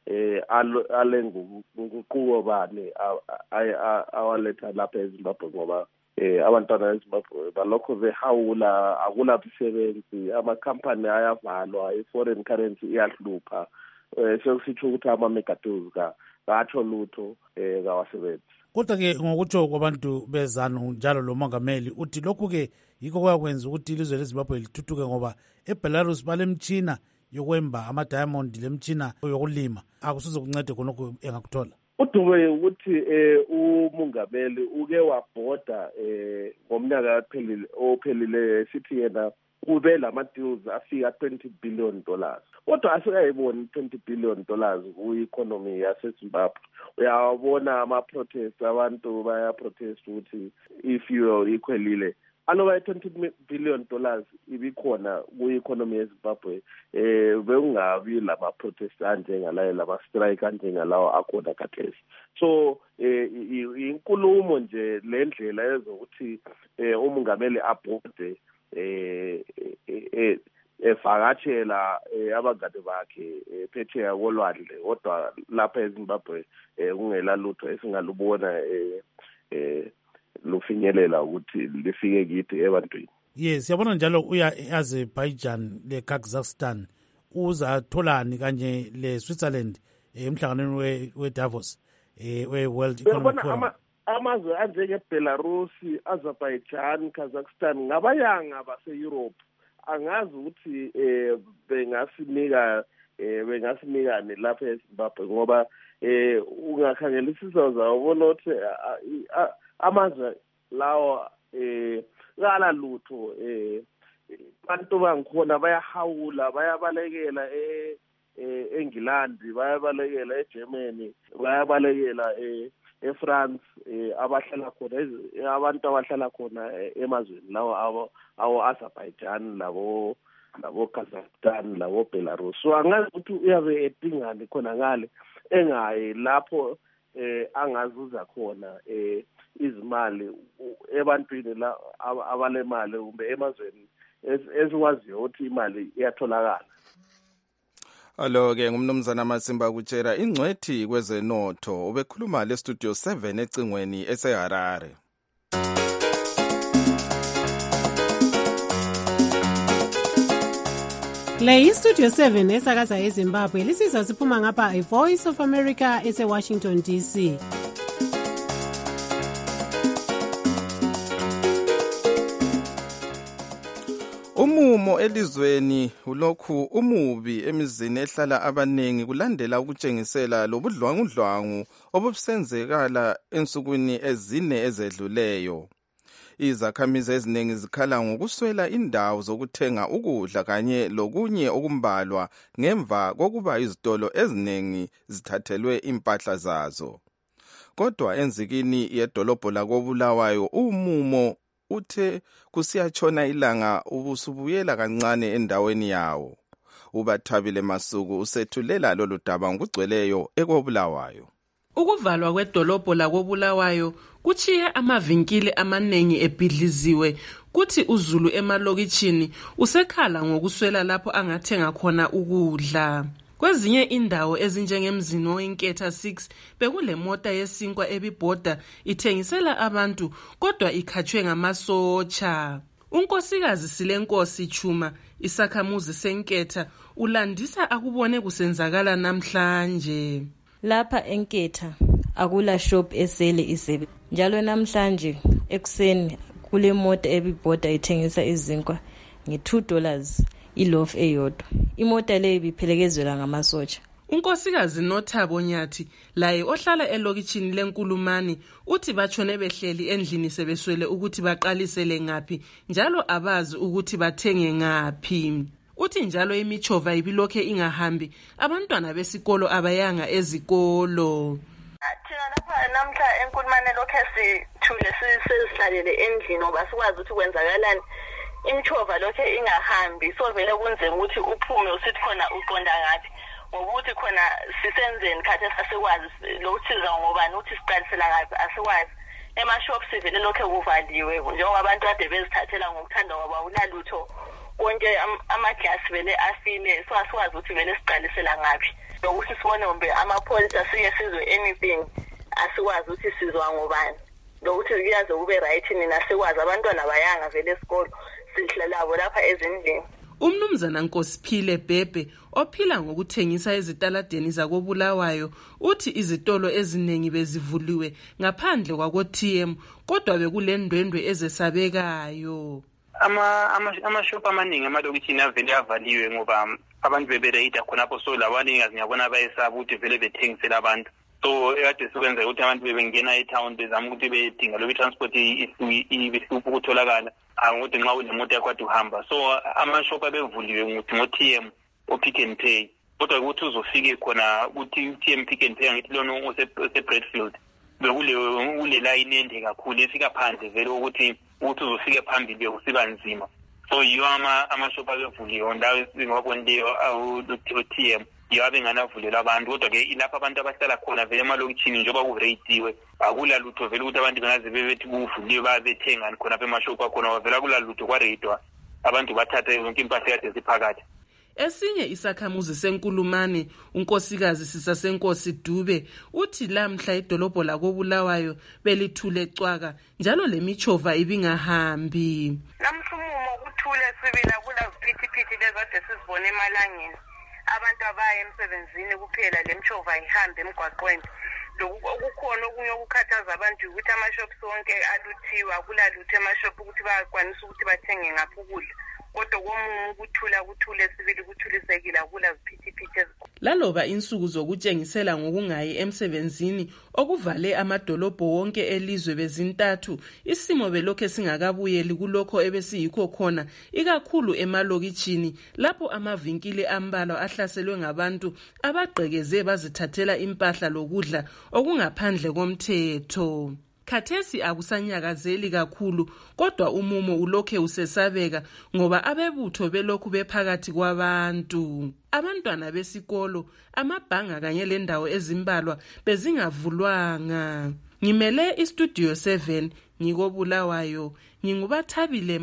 ale nguquko bani awaletha lapha eZimbabwe ngoba abantwana beZimbabwe balokho behawula akula misebenzi, amakhampani ayavalwa, i-foreign currency iyahlupha. Sekusitsho ukuthi ama-mega deals katsho lutho kawasebenzi. Kodwa-ke ngokutsho kwabantu bezanu njalo lo mongameli uthi lokhu-ke yikho kwakwenza ukuthi ilizwe leZimbabwe lithuthuke ngoba eBelarus balemtshina yokwemba ama-diamond lemtshina yokulima akusoze kuncede khonokho engakuthola. uDube ukuthi umongameli uke wabhoda ngomnyaka ophelile sithi yena kube lama deals afika $20 billion. Kodwa asikayiboni $20 billion ku-economy yaseZimbabwe. Uyabona ama-protest, abantu baya-protest ukuthi if you equalile. Aloba $20 billion ibikhona ku-economy yeZimbabwe, bekungabi lama-protest anjengalayo, lama-strike anjengalawo akhona khathesi. So inkulumo nje le ndlela ezokuthi umongameli abhode evakatshela abangane bakhe phesheya kolwandle, kodwa lapha eZimbabwe kungela lutho esingalubona lufinyelela ukuthi lifike kithi ebantwini. Yes, yabona njalo uya eAzerbaijan leKazakhstan uzatholani kanye leSwitzerland emhlanganweni weDavos we-World Economic Forum. Amazwe anjengeBelarus, Azerbaijan, Kazakhstan ngabayanga base-Europe. Angazi ukuthi bengasinikane lapha eZimbabwe ngoba ungakhangelisisa uzawubona ukuthi amazwe lawo ngala lutho abantu bangikhona bayahawula, bayabalekela eNgilandi, bayabalekela eGermany, bayabalekela eFrance, abahlala khona abantu abahlala khona emazweni lawo awo-Azerbaijan labo Kazakhstan labo Belarus. So angazi ukuthi uyabe edingani khona ngale engayi lapho angazuza khona izimali ebantwini la abalemali kumbe emazweni esikwaziyo ukuthi imali iyatholakala. Alo-ke ngumnumzana Masimba kutshera ingcwethi kwezenotho ubekhuluma lestudio 7 ecingweni eseHarare. Le istudio 7 esakaza eZimbabwe lisizwa siphuma ngapha iVoice of America ese-Washington DC. Umumo elizweni ulokhu umubi emizini ehlala abanengi kulandela ukutshengisela lobudlwangudlwangu obusenzekala ensukwini ezine ezedluleyo. Izakhamizi eziningi zikhala ngokuswela indawo zokuthenga ukudla kanye lokunye okumbalwa ngemva kokuba izitolo eziningi zithathelwe impahla zazo. Kodwa enzikini yedolobho lakoBulawayo umumo uthe kusiyatshona ilanga ubusubuyela kancane endaweni yawo. uBathabile Masuku usethulela lolu daba ngokugcweleyo ekoBulawayo. Ukuvalwa kwedolobho lakoBulawayo kuchiye amavinkili amanengi ebhidliziwe kuthi uZulu emalokitshini usekhala ngokuswela lapho angathenga khona ukudla. Kwezinye indawo ezinjengemzini oyinketha 6 bekulemota yesinkwa ebibhoda ithengisela abantu kodwa ikhatshwe ngamasotsha. Unkosikazi Silenkosi Chuma isakhamuzi senketha ulandisa akubone kusenzakala namhlanje. Lapha enketha akula shop esele isebe. Njalo namhlanje ekuseni kule mota ebibhoda ithengisa izinkwa nge$2 iloaf eyodwa. Imota leyo ibiphelekezelwa ngamasotsha. Unkosikazi Nothabo Nyathi laye ohlala elokitshini leNkulumani uthi batshone behleli endlini sebeswele ukuthi baqalisele ngaphi njalo abazi ukuthi bathenge ngaphi. Uthi njalo imichova ibilokhe ingahambi abantwana besikolo abayanga ezikolo. Thina lapha namhla eNkulumane lokho sithule sisihlalele endlini ngoba sikwazi ukuthi kwenzakalani. Imichova lokho ingahambi so vele kunzima ukuthi uphume usithi khona uqonda ngapi ngokuthi khona sisenzeni khathi asikwazi lokusiza ngobani uthi siqalisela ngapi asikwazi. Ema-shops vele lokho kuvaliwe njengoba abantu kade bezithathela ngokuthanda ngoba unalutho konke amaglasi vele afile so asikwazi ukuthi vele siqalisela ngapi lokuthi sibone ngombe amapholisa siye sizwe anything asikwazi ukuthi sizwa ngobani lokuthi kuyaze kube right nina sikwazi abantwana bayanga vele esikolo sihlalabo lapha ezindlini. Umnumzana Nkosiphile Bhebhe ophila ngokuthengisa ezitaladeni zakoBulawayo uthi izitolo eziningi bezivuliwe ngaphandle kwakoTM kodwa bekulendwendwe ezesabekayo. Ama-shop amaningi amalokitshini avele avaliwe ngoba abantu bebereyida khonapho so labaningi ngiyabona bayesaba ukuthi vele bethengisela abantu so kade sikwenza ukuthi abantu bebengena etown bezama ukuthi bedinga lobe transport ibehlupha ukutholakala ukuthi nxa unemoto yakho kade uhamba so amashop abevuliwe ngo-TM o-Pick n Pay kodwa ukuthi uzofike khona ukuthi u-TM Pick n Pay ngithi lona ose-Bradfield bekule line ende kakhulu efika phandle vele ukuthi uzofike phambili bekusiba nzima so yiyo amashop abevuliwe ndawo esingabonile u-TM yiyo abenganavulelwa abantu kodwa-ke ilapho abantu abahlala khona vele emalokitshini njengoba kureyitiwe akula lutho vele ukuthi abantu bengaze bebethi kuvuliwe bayabethengani khonapha emashop akhona vele akula lutho kwareyitwa abantu bathathe yonke impahla kade ziphakathi. Esinye isakhamuzi senkulumane unkosikazi Sisasenkosi Dube uthi lamhla idolobho lakoBulawayo belithule cwaka njalo lemichova ibingahambi. Namhlumumo kuthule sibila kula ziphithiphithi lezade sizibone emalangeni. Abantu abaya emsebenzini kuphela lemchova ihambe emgwaqweni. Okukhona okunye okukhathaza abantu ukuthi amashops wonke aluthiwa kula lutho amashops ukuthi bayakwanisa ukuthi bathenge ngapha ukudla. Kodwa komumu kuthule sibili kuthulisekile akula ziphithiphithi ezikho. Laloba insuku zokutshengisela ngokungayi emsebenzini okuvale amadolobho wonke elizwe bezintathu isimo belokho singakabuyeli kulokho ebesiyikho khona ikakhulu emalokitshini lapho amavinkili ambalwa ahlaselwe ngabantu abagqekeze bazithathela impahla lokudla okungaphandle komthetho. Khathesi akusanyakazeli kakhulu kodwa umumo ulokhe usesabeka ngoba abebutho belokhu bephakathi kwabantu. Abantwana besikolo, amabhanga kanye lendawo ezimbalwa bezingavulwanga. Ngimele iStudio 7 ngikoBulawayo, nginguBathabile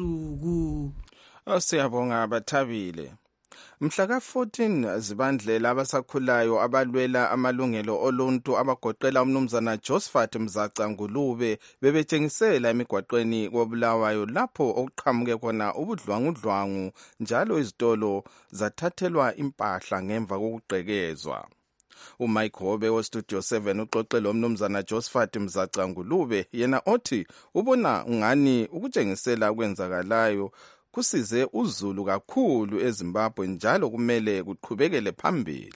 Masuku. Siyabonga Bathabile. Mhla ka-14 Zibandlela abasakhulayo abalwela amalungelo oluntu abagoqela umnumzana Josephat Mzaca Ngulube bebetshengisela emigwaqweni koBulawayo lapho okuqhamuke khona ubudlwangudlwangu njalo izitolo zathathelwa impahla ngemva kokugqekezwa. uMike Hobe weStudio 7 uxoxele umnumzana Josephat Mzaca Ngulube yena othi ubona ngani ukutshengisela kwenzakalayo kusize uZulu kakhulu eZimbabwe njalo kumele kuqhubekele phambili.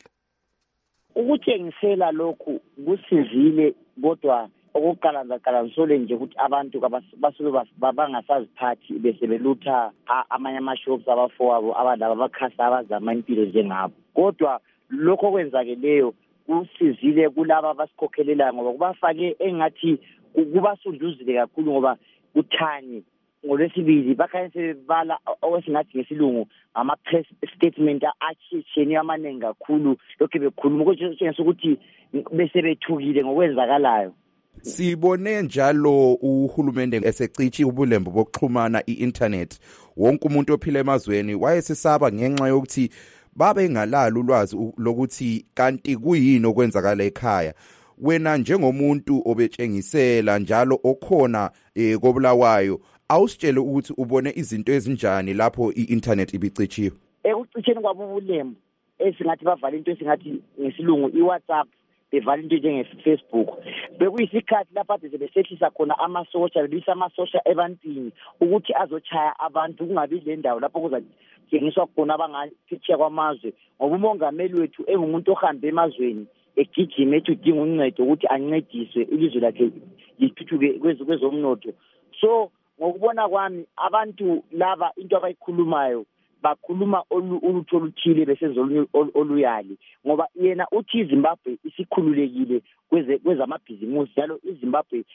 Ukutshengisela lokhu kusizile kodwa okuqala nje ukuthi abantu basuke bangasaziphathi bese belutha amanye amashops abafowabo abadala abakhasa abazama impilo njengabo. Kodwa lokho kwenzakeleyo kusizile kulabo abasikhokhelelayo ngoba kubafake engathi kubasunduzile kakhulu ngoba kuthanye ngolwesibili bakhanye bala owesingathi ngesilungu ama-press statement achitsheni amaningi kakhulu lokho bekhuluma kutshengisa ukuthi bese bethukile ngokwenzakalayo. Sibone njalo uhulumende esecithi ubulembu bokuxhumana i-internet. Wonke umuntu ophila emazweni wayesesaba ngenxa yokuthi babe ngalalo ulwazi lokuthi kanti kuyini okwenzakala ekhaya. Wena njengomuntu obetshengisela njalo okhona koBulawayo awusitshele ukuthi ubone izinto ezinjani lapho i-internet ibicitshiwe. Ekucitsheni kwabo ubulembu esingathi bavala into esingathi ngesilungu iWhatsApp bevala into njenge-Facebook bekuyisikhathi lapha besehlisa khona amasosha bebisa amasosha ebantwini ukuthi azochaya abantu kungabi le ndawo lapho kuzatshengiswa khona abangaphitshiya kwamazwe ngoba umongameli wethu engumuntu ohambe emazweni egijima ethi udinga uncedo ukuthi ancediswe ilizwe lakhe lithuthuke kwezomnotho. So ngokubona kwami abantu laba into abayikhulumayo bakhuluma ulutho oluthile besenza oluyali ngoba yena uthi iZimbabwe isikhululekile kwezamabhizimusi njalo iZimbabwe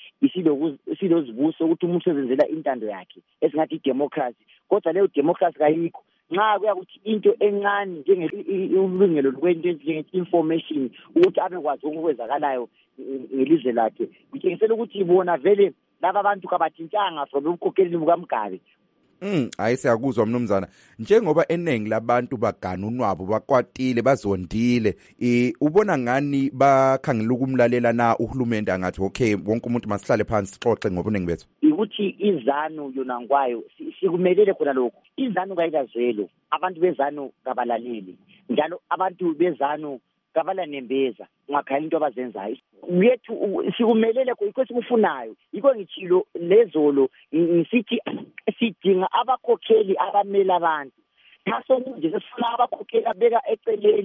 isilozibuso ukuthi umuntu ezenzela intando yakhe esingathi idemocracy kodwa leyo democracy kayikho nxa kuyakuthi into encane njengelungelo lokwento njenge-information ukuthi abekwazi okwenzakalayo ngelizwe lakhe kutshengisela ukuthi ibona vele laba bantu kabathintanga from ubukhokheli bukaMgabe. Hayi siyakuzwa mnumzana njengoba enengi labantu bagana unwabo bakwatile bazondile ubona ngani bakhangela ukumlalela na uhulumende angathi okay wonke umuntu masihlale phansi sixoxe ngobunengi bethu ukuthi izanu yona ngwayo sikumelele khona lokho izanu kayilazwelo abantu bezanu kabalaleli njalo abantu bezanu kabala nembeza ngakhala into abazenzayo yethu sikumelele yikho sikufunayo yikho ngitshilo lezolo ngisithi sidinga abakhokheli abamela abantu naso nje sifuna abakhokheli abeka eceleni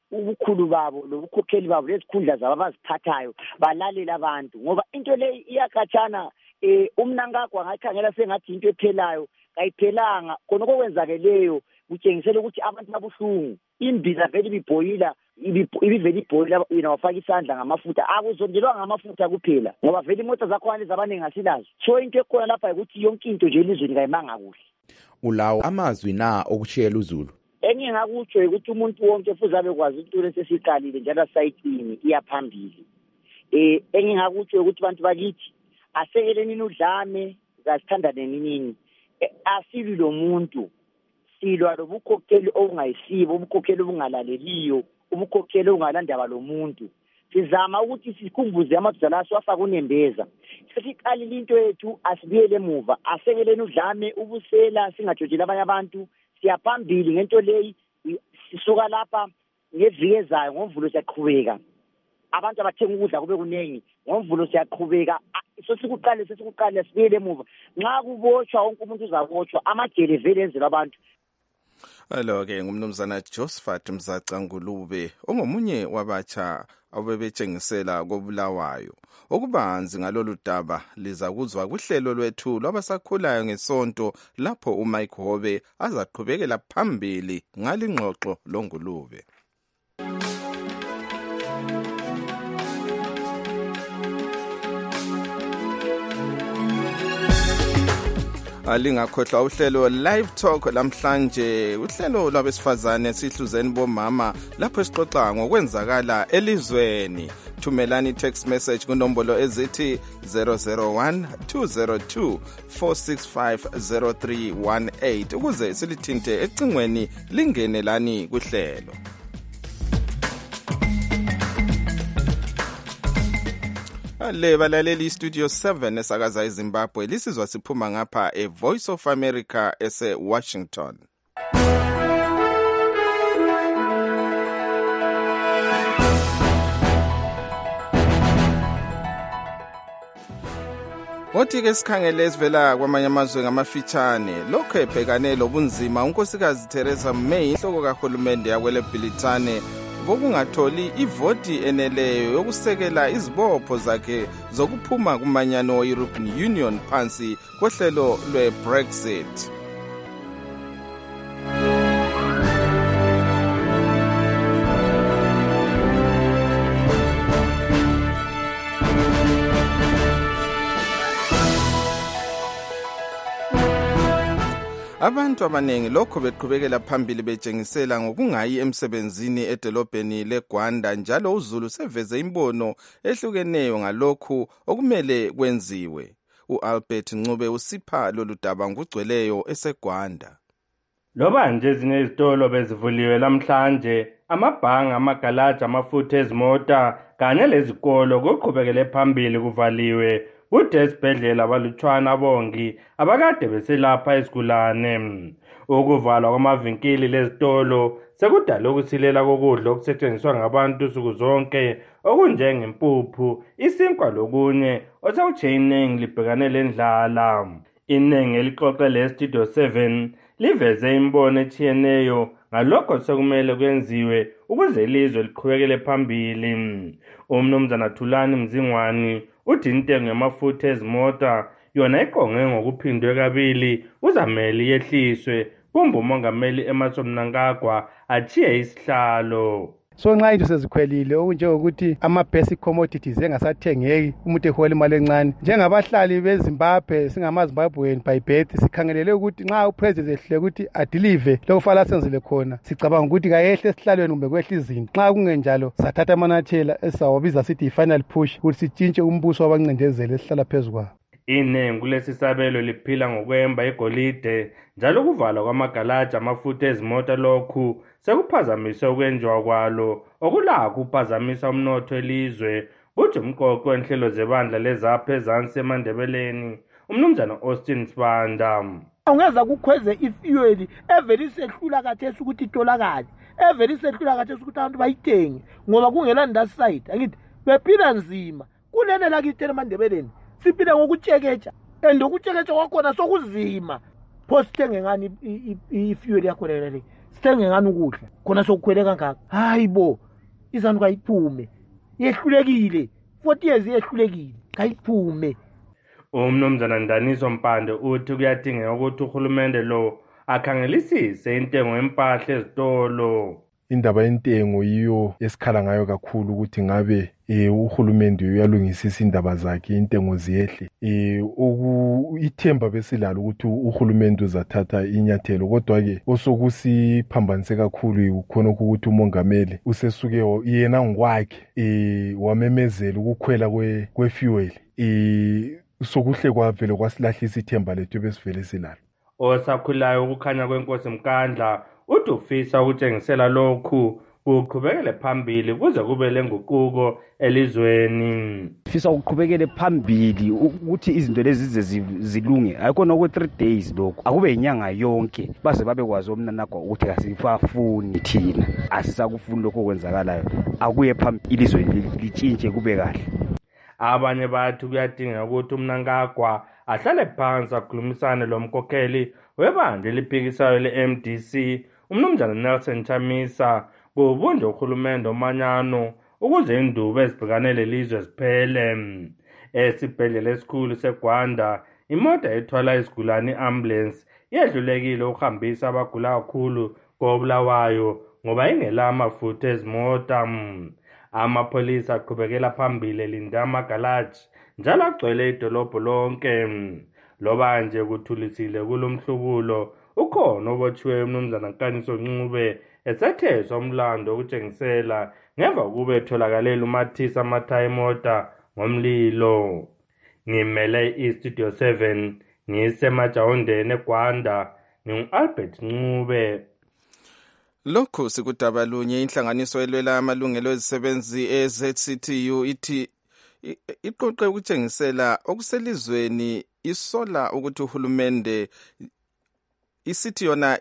ubukhulu babo nobukhokheli babo lezikhundla zabo abaziphathayo balalela abantu ngoba into le iyakhatshana umnankagwa ngayikhangela sengathi into ephelayo kayiphelanga khona okwenzakeleyo kutshengisela ukuthi abantu babuhlungu imbiza vele ibibhoyila ibivele ibhoyila yena wafaka isandla ngamafutha akuzondelwa ngamafutha kuphela ngoba vele imoto zakhona lezabanenge ngasilazo so into ekhona lapha ukuthi yonke into nje elizweni kayimanga kuhle ulawo amazwi na okushiyela uZulu engingakutsho ukuthi umuntu wonke futhi abekwazi into lesesiqalile njalo sayitini iyaphambili engingakutsho ukuthi abantu bakithi asekeleni udlame zasithandaneni nini asili lo muntu silwa lobukhokheli obungayisibo ubukhokheli obungalaleliyo ubukhokheli obungalandaba lo muntu sizama ukuthi sikhumbuze amadodana aswafaka unembeza sesiqalile into yethu asibuyele emuva asekeleni udlame ubusela singajojela abanye abantu siyaphambili ngento leyi sisuka lapha ngeviki ezayo ngoMvulo siyaqhubeka abantu abathenga ukudla kube kuningi ngoMvulo siyaqhubeka sesikuqala sibuyele emuva nxa kubotshwa wonke umuntu uzabotshwa amajele vele enzelwa abantu Alo-ke ngumnumzana Josephat Mzaca Ngulube ongomunye wabatsha abebetshengisela kobulawayo okubanzi ngalolu daba liza kuzwa kuhlelo lwethu lwabasakhulayo ngesonto lapho uMike Hobe azaqhubekela phambili ngalingxoxo loNgulube. Alingakhohlwa uhlelo live talk lamhlanje uhlelo lwabesifazane sihluzeni bomama lapho sixoxa ngokwenzakala elizweni thumelani text message kunombolo ezithi 001-202-465-0318 ukuze silithinte ecingweni lingene lani kuhlelo. Le balaleli Studio 7 esakaza eZimbabwe lisizwa siphuma ngapha Voice of America ese Washington. Othi-ke sikhangele esivela kwamanye amazwe ngamafitshane lokho ebhekane lobunzima unkosikazi Theresa May inhloko kahulumende yakwele Bhilithane bokungatholi ivoti eneleyo yokusekela izibopho zakhe zokuphuma kumanyano European Union phansi kohlelo lwe-Brexit. Abantu abanengi lokho beqhubekela phambili betshengisela ngokungayi emsebenzini edolobheni leGwanda njalo uZulu seveze imbono ehlukeneyo ngalokhu okumele kwenziwe. uAlbert Ncube usipha lolu daba ngugcweleyo eseGwanda. Loba nje ezinye izitolo bezivuliwe lamhlanje, amabhanga, amagalaji, amafutha ezimota kanye lezikolo kuqhubekele phambili kuvaliwe. Kuthe esibhedlela abalutshwana abongi abakade beselapha izigulane. Ukuvalwa kwamavinkili lezitolo sekudala ukusilela kokudla okusetshenziswa ngabantu usuku zonke okunjengempuphu, isinkwa lokunye osekutshiyeningi libhekane lendlala. Inengi elixoxe leStudio 7 liveze imbono etshiyeneyo ngalokho sekumele kwenziwe ukuze ilizwe liqhubekele phambili. Umnumzana Thulani Mzingwani uthi intengo yamafutha ezimota yona iqonge ngokuphindwe kabili uzamele yehliswe kumbe umongameli Emmerson Mnangagwa achiye isihlalo. So nxa into sezikhwelile okunjengokuthi ama-basic commodities engasathengeki umuntu ehola imali encane njengabahlali beZimbabwe singamaZimbabwean by birth sikhangelele ukuthi nxa upresident ehlule ukuthi adilive lokufala senzele khona sicabanga ukuthi kayehle esihlalweni kumbe kwehle izinto nxa kungenjalo sathatha amanyathelo esawabiza sithi i-final push ukuthi sitshintshe umbuso wabancindezeli esihlala phezu kwawo. Inengi kulesi sabelo liphila ngokwemba igolide njalo kuvalwa kwamagalaji amafutha ezimota lokhu sekuphazamise ukwenziwa kwalo okulakho ukuphazamisa umnotho elizwe. Kuthi umqoqo wenhlelo zebandla lezapha ezansi eMandebeleni umnumzana Austin Sibanda. Ungeza kukhweze ifuel eveli sehlula kathesi ukuthi itholakale eveli sehlula kathesi ukuthi abantu bayithenge ngoba kungela ndaside angithi bephila nzima kulene la kithi eMandebeleni siphile ngokutshekecha endokutshekecha kwakhona sokuzima pho sithenge ngani ifuel yakho le sithenge ngani ukudla khona sokukhwele kangaka hayi bo izanu kayiphume yehlulekile 40 years yehlulekile kayiphume. Umnumzana Ndaniso Mpande uthi kuyadingeka ukuthi uhulumende lo akhangelisise intengo yempahla ezitolo. Indaba yentengo yiyo esikhala ngayo kakhulu ukuthi ngabe uhulumende uyalungisisa indaba zakhe intengo ziyehle. Ithemba besilalo ukuthi uhulumende uzathatha inyathelo kodwa ke osokusiphambanise kakhulu ukhona ukuthi umongameli usesuke yena ngokwakhe wamemezela ukukhwela kwefuel. Sokuhle kwavele kwasilahlisa ithemba lethu besivele silalo. Osakhulayo ukukhanya kwenkosi Mkandla uthi ufisa ukutshengisela lokhu kuqhubekele phambili kuze kube lenguquko elizweni. Ufisa ukuqhubekele phambili ukuthi izinto lezi zilunge ayikho nokwe 3 days lokho akube inyanga yonke baze babekwazi omnanagwa ukuthi asifafuni thina asisakufuni lokho kwenzakalayo akuye phambili ilizwe litshintshe kube kahle. Abanye bathi kuyadingeka ukuthi umnankagwa ahlale phansi akhulumisane lo mkhokheli webandla eliphikisayo le-MDC umnumzana Nelson Chamisa kubunje uhulumende omanyano ukuze indubo ezibhekane lelizwe ziphele. Esibhedlela esikhulu seGwanda imoto ethwala izigulane i-ambulance yedlulekile ukuhambisa abagula kakhulu koBulawayo ngoba ingela amafutha ezimota. Amapolisa aqhubekela phambili elinda amagalaji njalo agcwele idolobho lonke. Loba nje kuthulisile kulomhlubulo ukhona obotshiwe umnumzana Nkaniso Ncube esetheswa umlando okutshengisela ngemva kokuba etholakalela uMathisa amathayi emota ngomlilo. Ngimele iStudio 7 ngisemajawondeni eGwanda ngingu-Albert Ncube. Lokhu sikudaba lunye inhlanganiso elwela amalungelo ezisebenzi eZCTU ithi iqoqe ukutshengisela okuselizweni isola ukuthi uhulumende isithi yona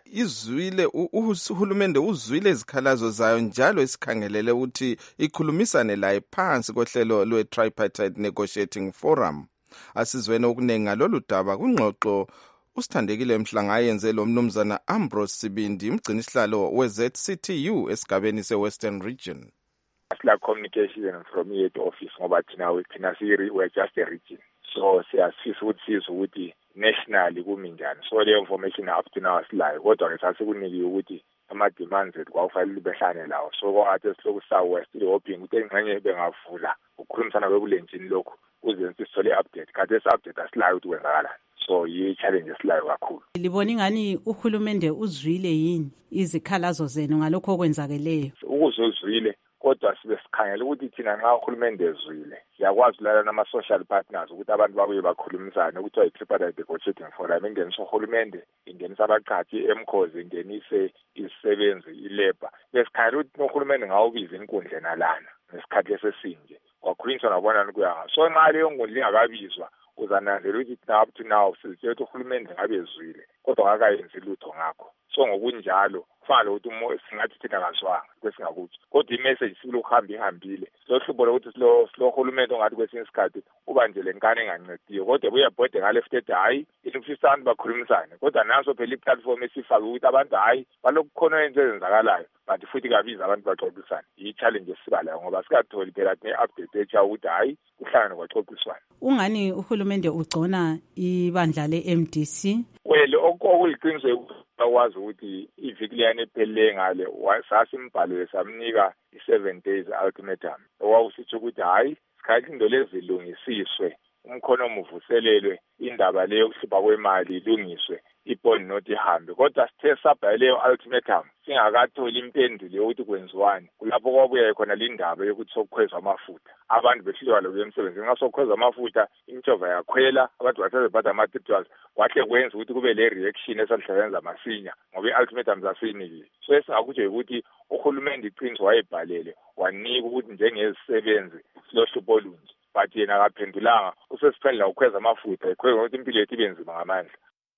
uhulumende uzwile izikhalazo zayo njalo isikhangelele ukuthi ikhulumisane laye phansi kohlelo lwe-Tripartite Negotiating Forum. Asizwene okuningi ngalolu daba kungxoxo usithandekile Mhlanga yenze lo mnumzana Ambrose Sibindi umgcinisihlalo we-ZCTU esigabeni se-Western Region. Sila communication from here to office ngoba thina we're just a region. So siyasifisa ukuthi sizwe ukuthi nationally kumi njani. So le information up to now silayo kodwa ke sasikunikile ukuthi ama-demands ethu kwawufanele behlane lawo. So kwathi siloku South still hoping ukuthi engxenye bengavula ukukhulumisana kwebulenjini lokhu ukuze sithole i-update. Kade esi-update asilayo ukuthi kwenzakalani. So yi-challenge esilayo kakhulu. Libona ingani uhulumende uzwile yini izikhalazo zenu ngalokho okwenzakeleyo? Ukuzozwile kodwa sibe sikhangela ukuthi thina nxa uhulumende ezwile siyakwazi ukulala nama-social partners ukuthi abantu babuye bakhulumisane ukuthi i-Tripartite Negotiating Forum ingenisa uhulumende, ingenisa abaqhathi emkhozi, ingenise izisebenzi, ilebha. Besikhangela ukuthi uhulumende ngawubiza inkundla enalana ngesikhathi esesinje kwakhulunyiswa nabonani kuyanga. So nxa leyo nkundla ingakabizwa uzananzela ukuthi up to now sizitshela ukuthi uhulumende ngabe ezwile kodwa akayenzi lutho ngakho. So ngokunjalo kufanele ukuthi singathi thina kazwanga kwesingakuthi kodwa imessage sibile ukuhamba ihambile. Lo hlubo lokuthi silo hulumende ongathi kwesinye isikhathi uba nje lenkane engancediyo kodwa buyabhode ngaleft ethi hayi inufisa abantu bakhulumisane kodwa naso phela i-platform esifake ukuthi abantu hayi balokukhona into ezenzakalayo but futhi kabiza abantu baxoxisane. Yi-challenge esibalayo ngoba sikatholi phela ne-update etsha ukuthi hayi kuhlangane kwaxoxiswana. Ungani uhulumende ugcona ibandla le-MDC? Well okuyiqiniso bakwazi ukuthi iviki liyane ephelele ngale sasimbhalele samnika i-7 days ultimatum okwawusithi ukuthi hayi sikhathi into lezilungisiswe umkhono uvuselelwe indaba leyo yokuhlupha kwemali ilungiswe ibond not ihambe kodwa sithe sabhala leyo ultimatum singakatholi impendulo yokuthi kwenziwani kulapho kwabuya khona lindaba yokuthi sokukhwezwa amafutha abantu behlulwa lokho emsebenzini nxa sokukhwezwa amafutha imtshova yakhwela abantu basebebhada ama-triptals kwahle kwenza ukuthi kube le reaction esalisebenza masinya ngoba i-ultimatum zasiyinikile. So esingakutsho ukuthi uhulumende iqiniso wayebhalele wanika ukuthi njengezisebenzi silohlupho olunje but yena akaphendulanga usesiphendula ukukhweza amafutha ekhweza ukuthi impilo yethu ibe nzima ngamandla.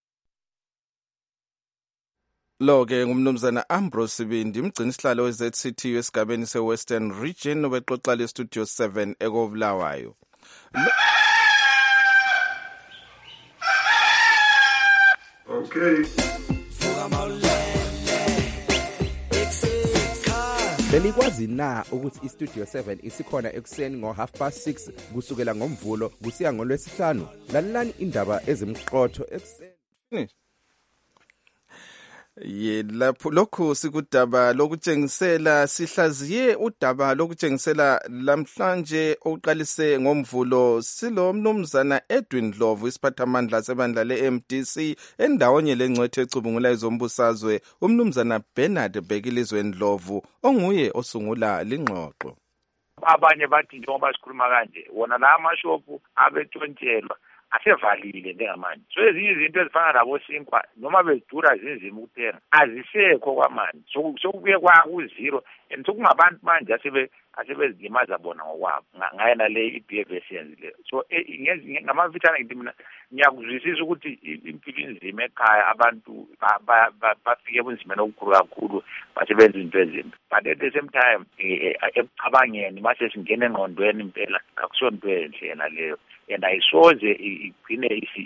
Lo-ke ngumnumzana Ambrose Sibindi umgcinisihlalo we-ZCTU esigabeni se-Western Region obexoxa le-Studio 7 ekoBulawayo. Okay. belikwazi na ukuthi iStudio 7 isikhona ekuseni ngo6:30 kusukela ngoMvulo kusiya ngoLwesihlanu? Lalelani indaba ezimqotho ekuseni. Lapho lokho sikudaba lokutshengisela sihlaziye udaba lokutshengisela lamhlanje oqalise ngoMvulo silo mnumzana Edwin Ndlovu isiphathamandla sebandla leMDC endawonye lengcwethe ecubungula izombusazwe umnumzana Bernard Bhekilizwe Ndlovu onguye osungula lingxoxo. Abanye bathi njengoba sikhuluma kanje wona la amashopu abetshontshelwa asevalile njengamanje. So ezinye izinto ezifana nabo sinkwa noma bedura zinzima ukuthenga azisekho kwamanje. Sokubuye kwa ku0 and sokungabantu manje asebezilimaza bona ngokwabo ngayena le iBFS yenzile. So ngamavitana ngithi mina ngiyakuzwisisa ukuthi impilo inzima ekhaya abantu bafike bunzima okukhulu kakhulu basebenza into ezimbi. But at the same time ecabangeni mase singena engqondweni impela akusonto enhle yena leyo. And ayisoze igcine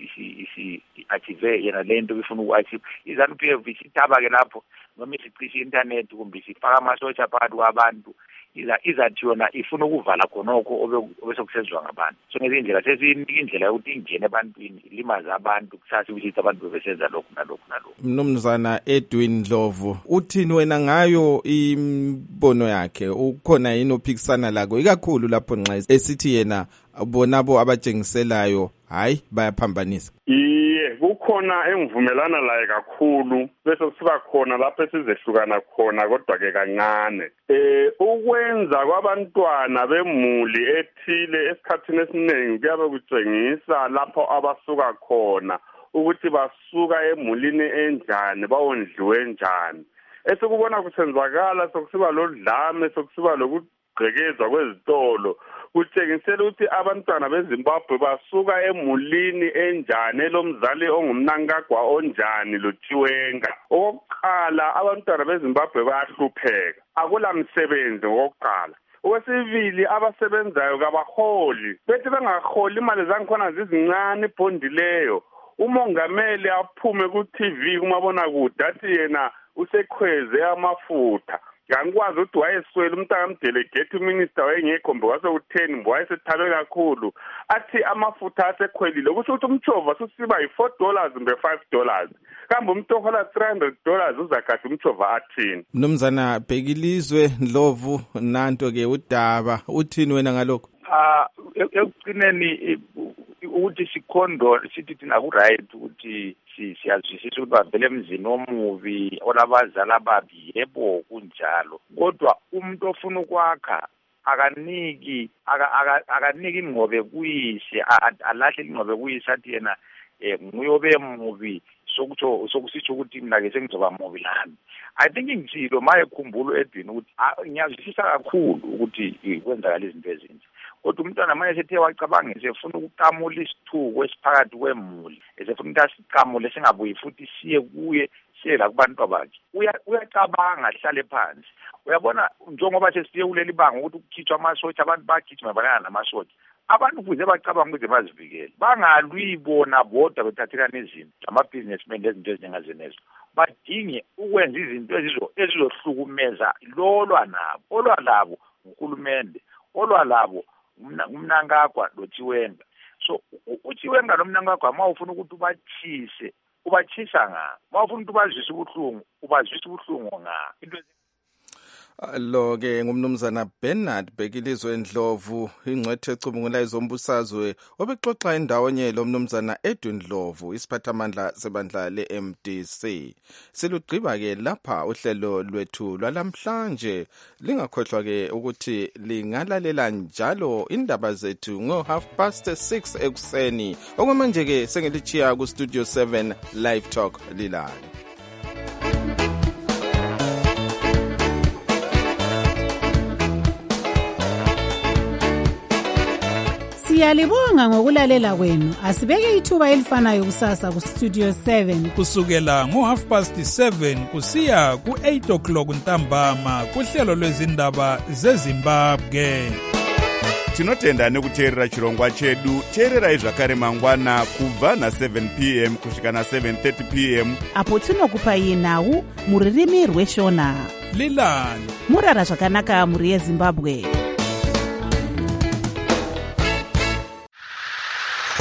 achieve yena lento befuna uku-achieve. iZANU-PF isithaba ke lapho noma isicisha i-internet kumbe sifaka amasotsha phakathi kwabantu izathi yona ifuna ukuvala khonokho obesokusenzwa ngabantu. So ngezindlela sesinika indlela yokuthi ingene ebantwini ilimaza abantu kusasa ukuthi abantu bebesenza lokhu nalokhu nalokhu. Mnumzana Edwin Ndlovu uthini wena ngayo imbono yakhe? Ukhona yini ophikisana lako ikakhulu lapho nxa esithi yena bonabo abatshengiselayo hayi bayaphambanisa? Kukhona engivumelana laye kakhulu bese kusiba khona lapho sizehlukana khona kodwa ke kancane. Ukwenza kwabantwana bemuli ethile esikhathini esiningi kuyabe kutshengisa lapho abasuka khona ukuthi basuka emulini enjani bawondliwe njani. Esikubona kusenzakala sokusiba lodlame sokusiba lokugqekezwa kwezitolo kutshengisela ukuthi abantwana beZimbabwe basuka emulini enjani lomzali ongumnankagwa onjani loThiwenga. Okokuqala abantwana beZimbabwe bayahlupheka, akula msebenzi wokuqala. Okwesibili abasebenzayo kabaholi, bethi bengaholi imali zangikhona zizincane ibhondileyo. Umongameli aphume ku-TV kumabonakude athi yena usekhweze amafutha. Ngikwazi ukuthi wayeswela umntakamdelegate uminister wayengekho mbe kwasekutheni mbe wayesethabe kakhulu athi amafutha asekhwelile kusho ukuthi umchova susiba yi$4 mbe $5 kambe umuntu ohola $300 uzagada umchova athini. Mnumzana Bhekilizwe Ndlovu nanto ke udaba uthini wena ngalokho? Ekugcineni ukuthi sikhondo sithi thina ku-right ukuthi siyazwisisa ukuthi bavele emzini omubi olabazali ababi yebo kunjalo kodwa umuntu ofuna ukwakha akaniki ingqobe kuyise alahle ingqobe kuyise athi yena nguyobe mubi sokusitsho ukuthi mina ke sengizoba mubi lami. I think ngijilo maye khumbulo Edwin ukuthi ngiyazwisisa kakhulu ukuthi kwenzakala izinto ezinje kodwa umntwana manje sethe wacabanga esefuna ukuqamula isithuko esiphakathi kwemuli esefuna ukuthi asiqamule singabuyi futhi siye kuye siye la kubantu bakhe uyacabanga ahlale phansi. Uyabona njengoba sesiye kuleli banga ukuthi ukukhitshwa amasotsha abantu bagijima balana namasotsha abantu kuze bacabanga ukuthi bazivikele bangalwi bona bodwa bethathekana izinto amabhizinesmen lezinto ezinjengazenezo badinge ukwenza izinto ezizohlukumeza olwalabo uhulumende olwalabo umnankagwa loThiwenga. So uThiwenga nomnankagwa uma ufuna ukuthi ubachisa nga uma ufuna ukuthi ubazwise ubuhlungu ubazwise ubuhlungu nga into lo ke ngumnumzana Bernard Bhekilizwe Ndlovu ingcwethe ecubungula izombusazwe obexoxa endawonye lo mnumzana Edwin Ndlovu isiphathamandla sebandla leMDC. Silugqiba ke lapha uhlelo lwethu lwalamhlanje. Lingakhohlwa ke ukuthi lingalalela njalo indaba zethu ngo6:30 ekuseni. Okwamanje ke sengilichiya ku Studio 7 Live Talk lilani. Siyalibonga ngokulalela kwenu. Asibeke ithuba elifanayo kusasa ku Studio 7 kusukela ngo7:30 kusiya ku8 o'clock ntambama kuhlelo lwezindaba zeZimbabwe. tinotenda nekuteerera chirongwa chedu. teererai zvakare mangwana kubva na7 p.m. kusvika na7:30 p.m. apo tinokupai nhau muririmi rweshona. lilani murara zvakanaka mhuri yezimbabwe.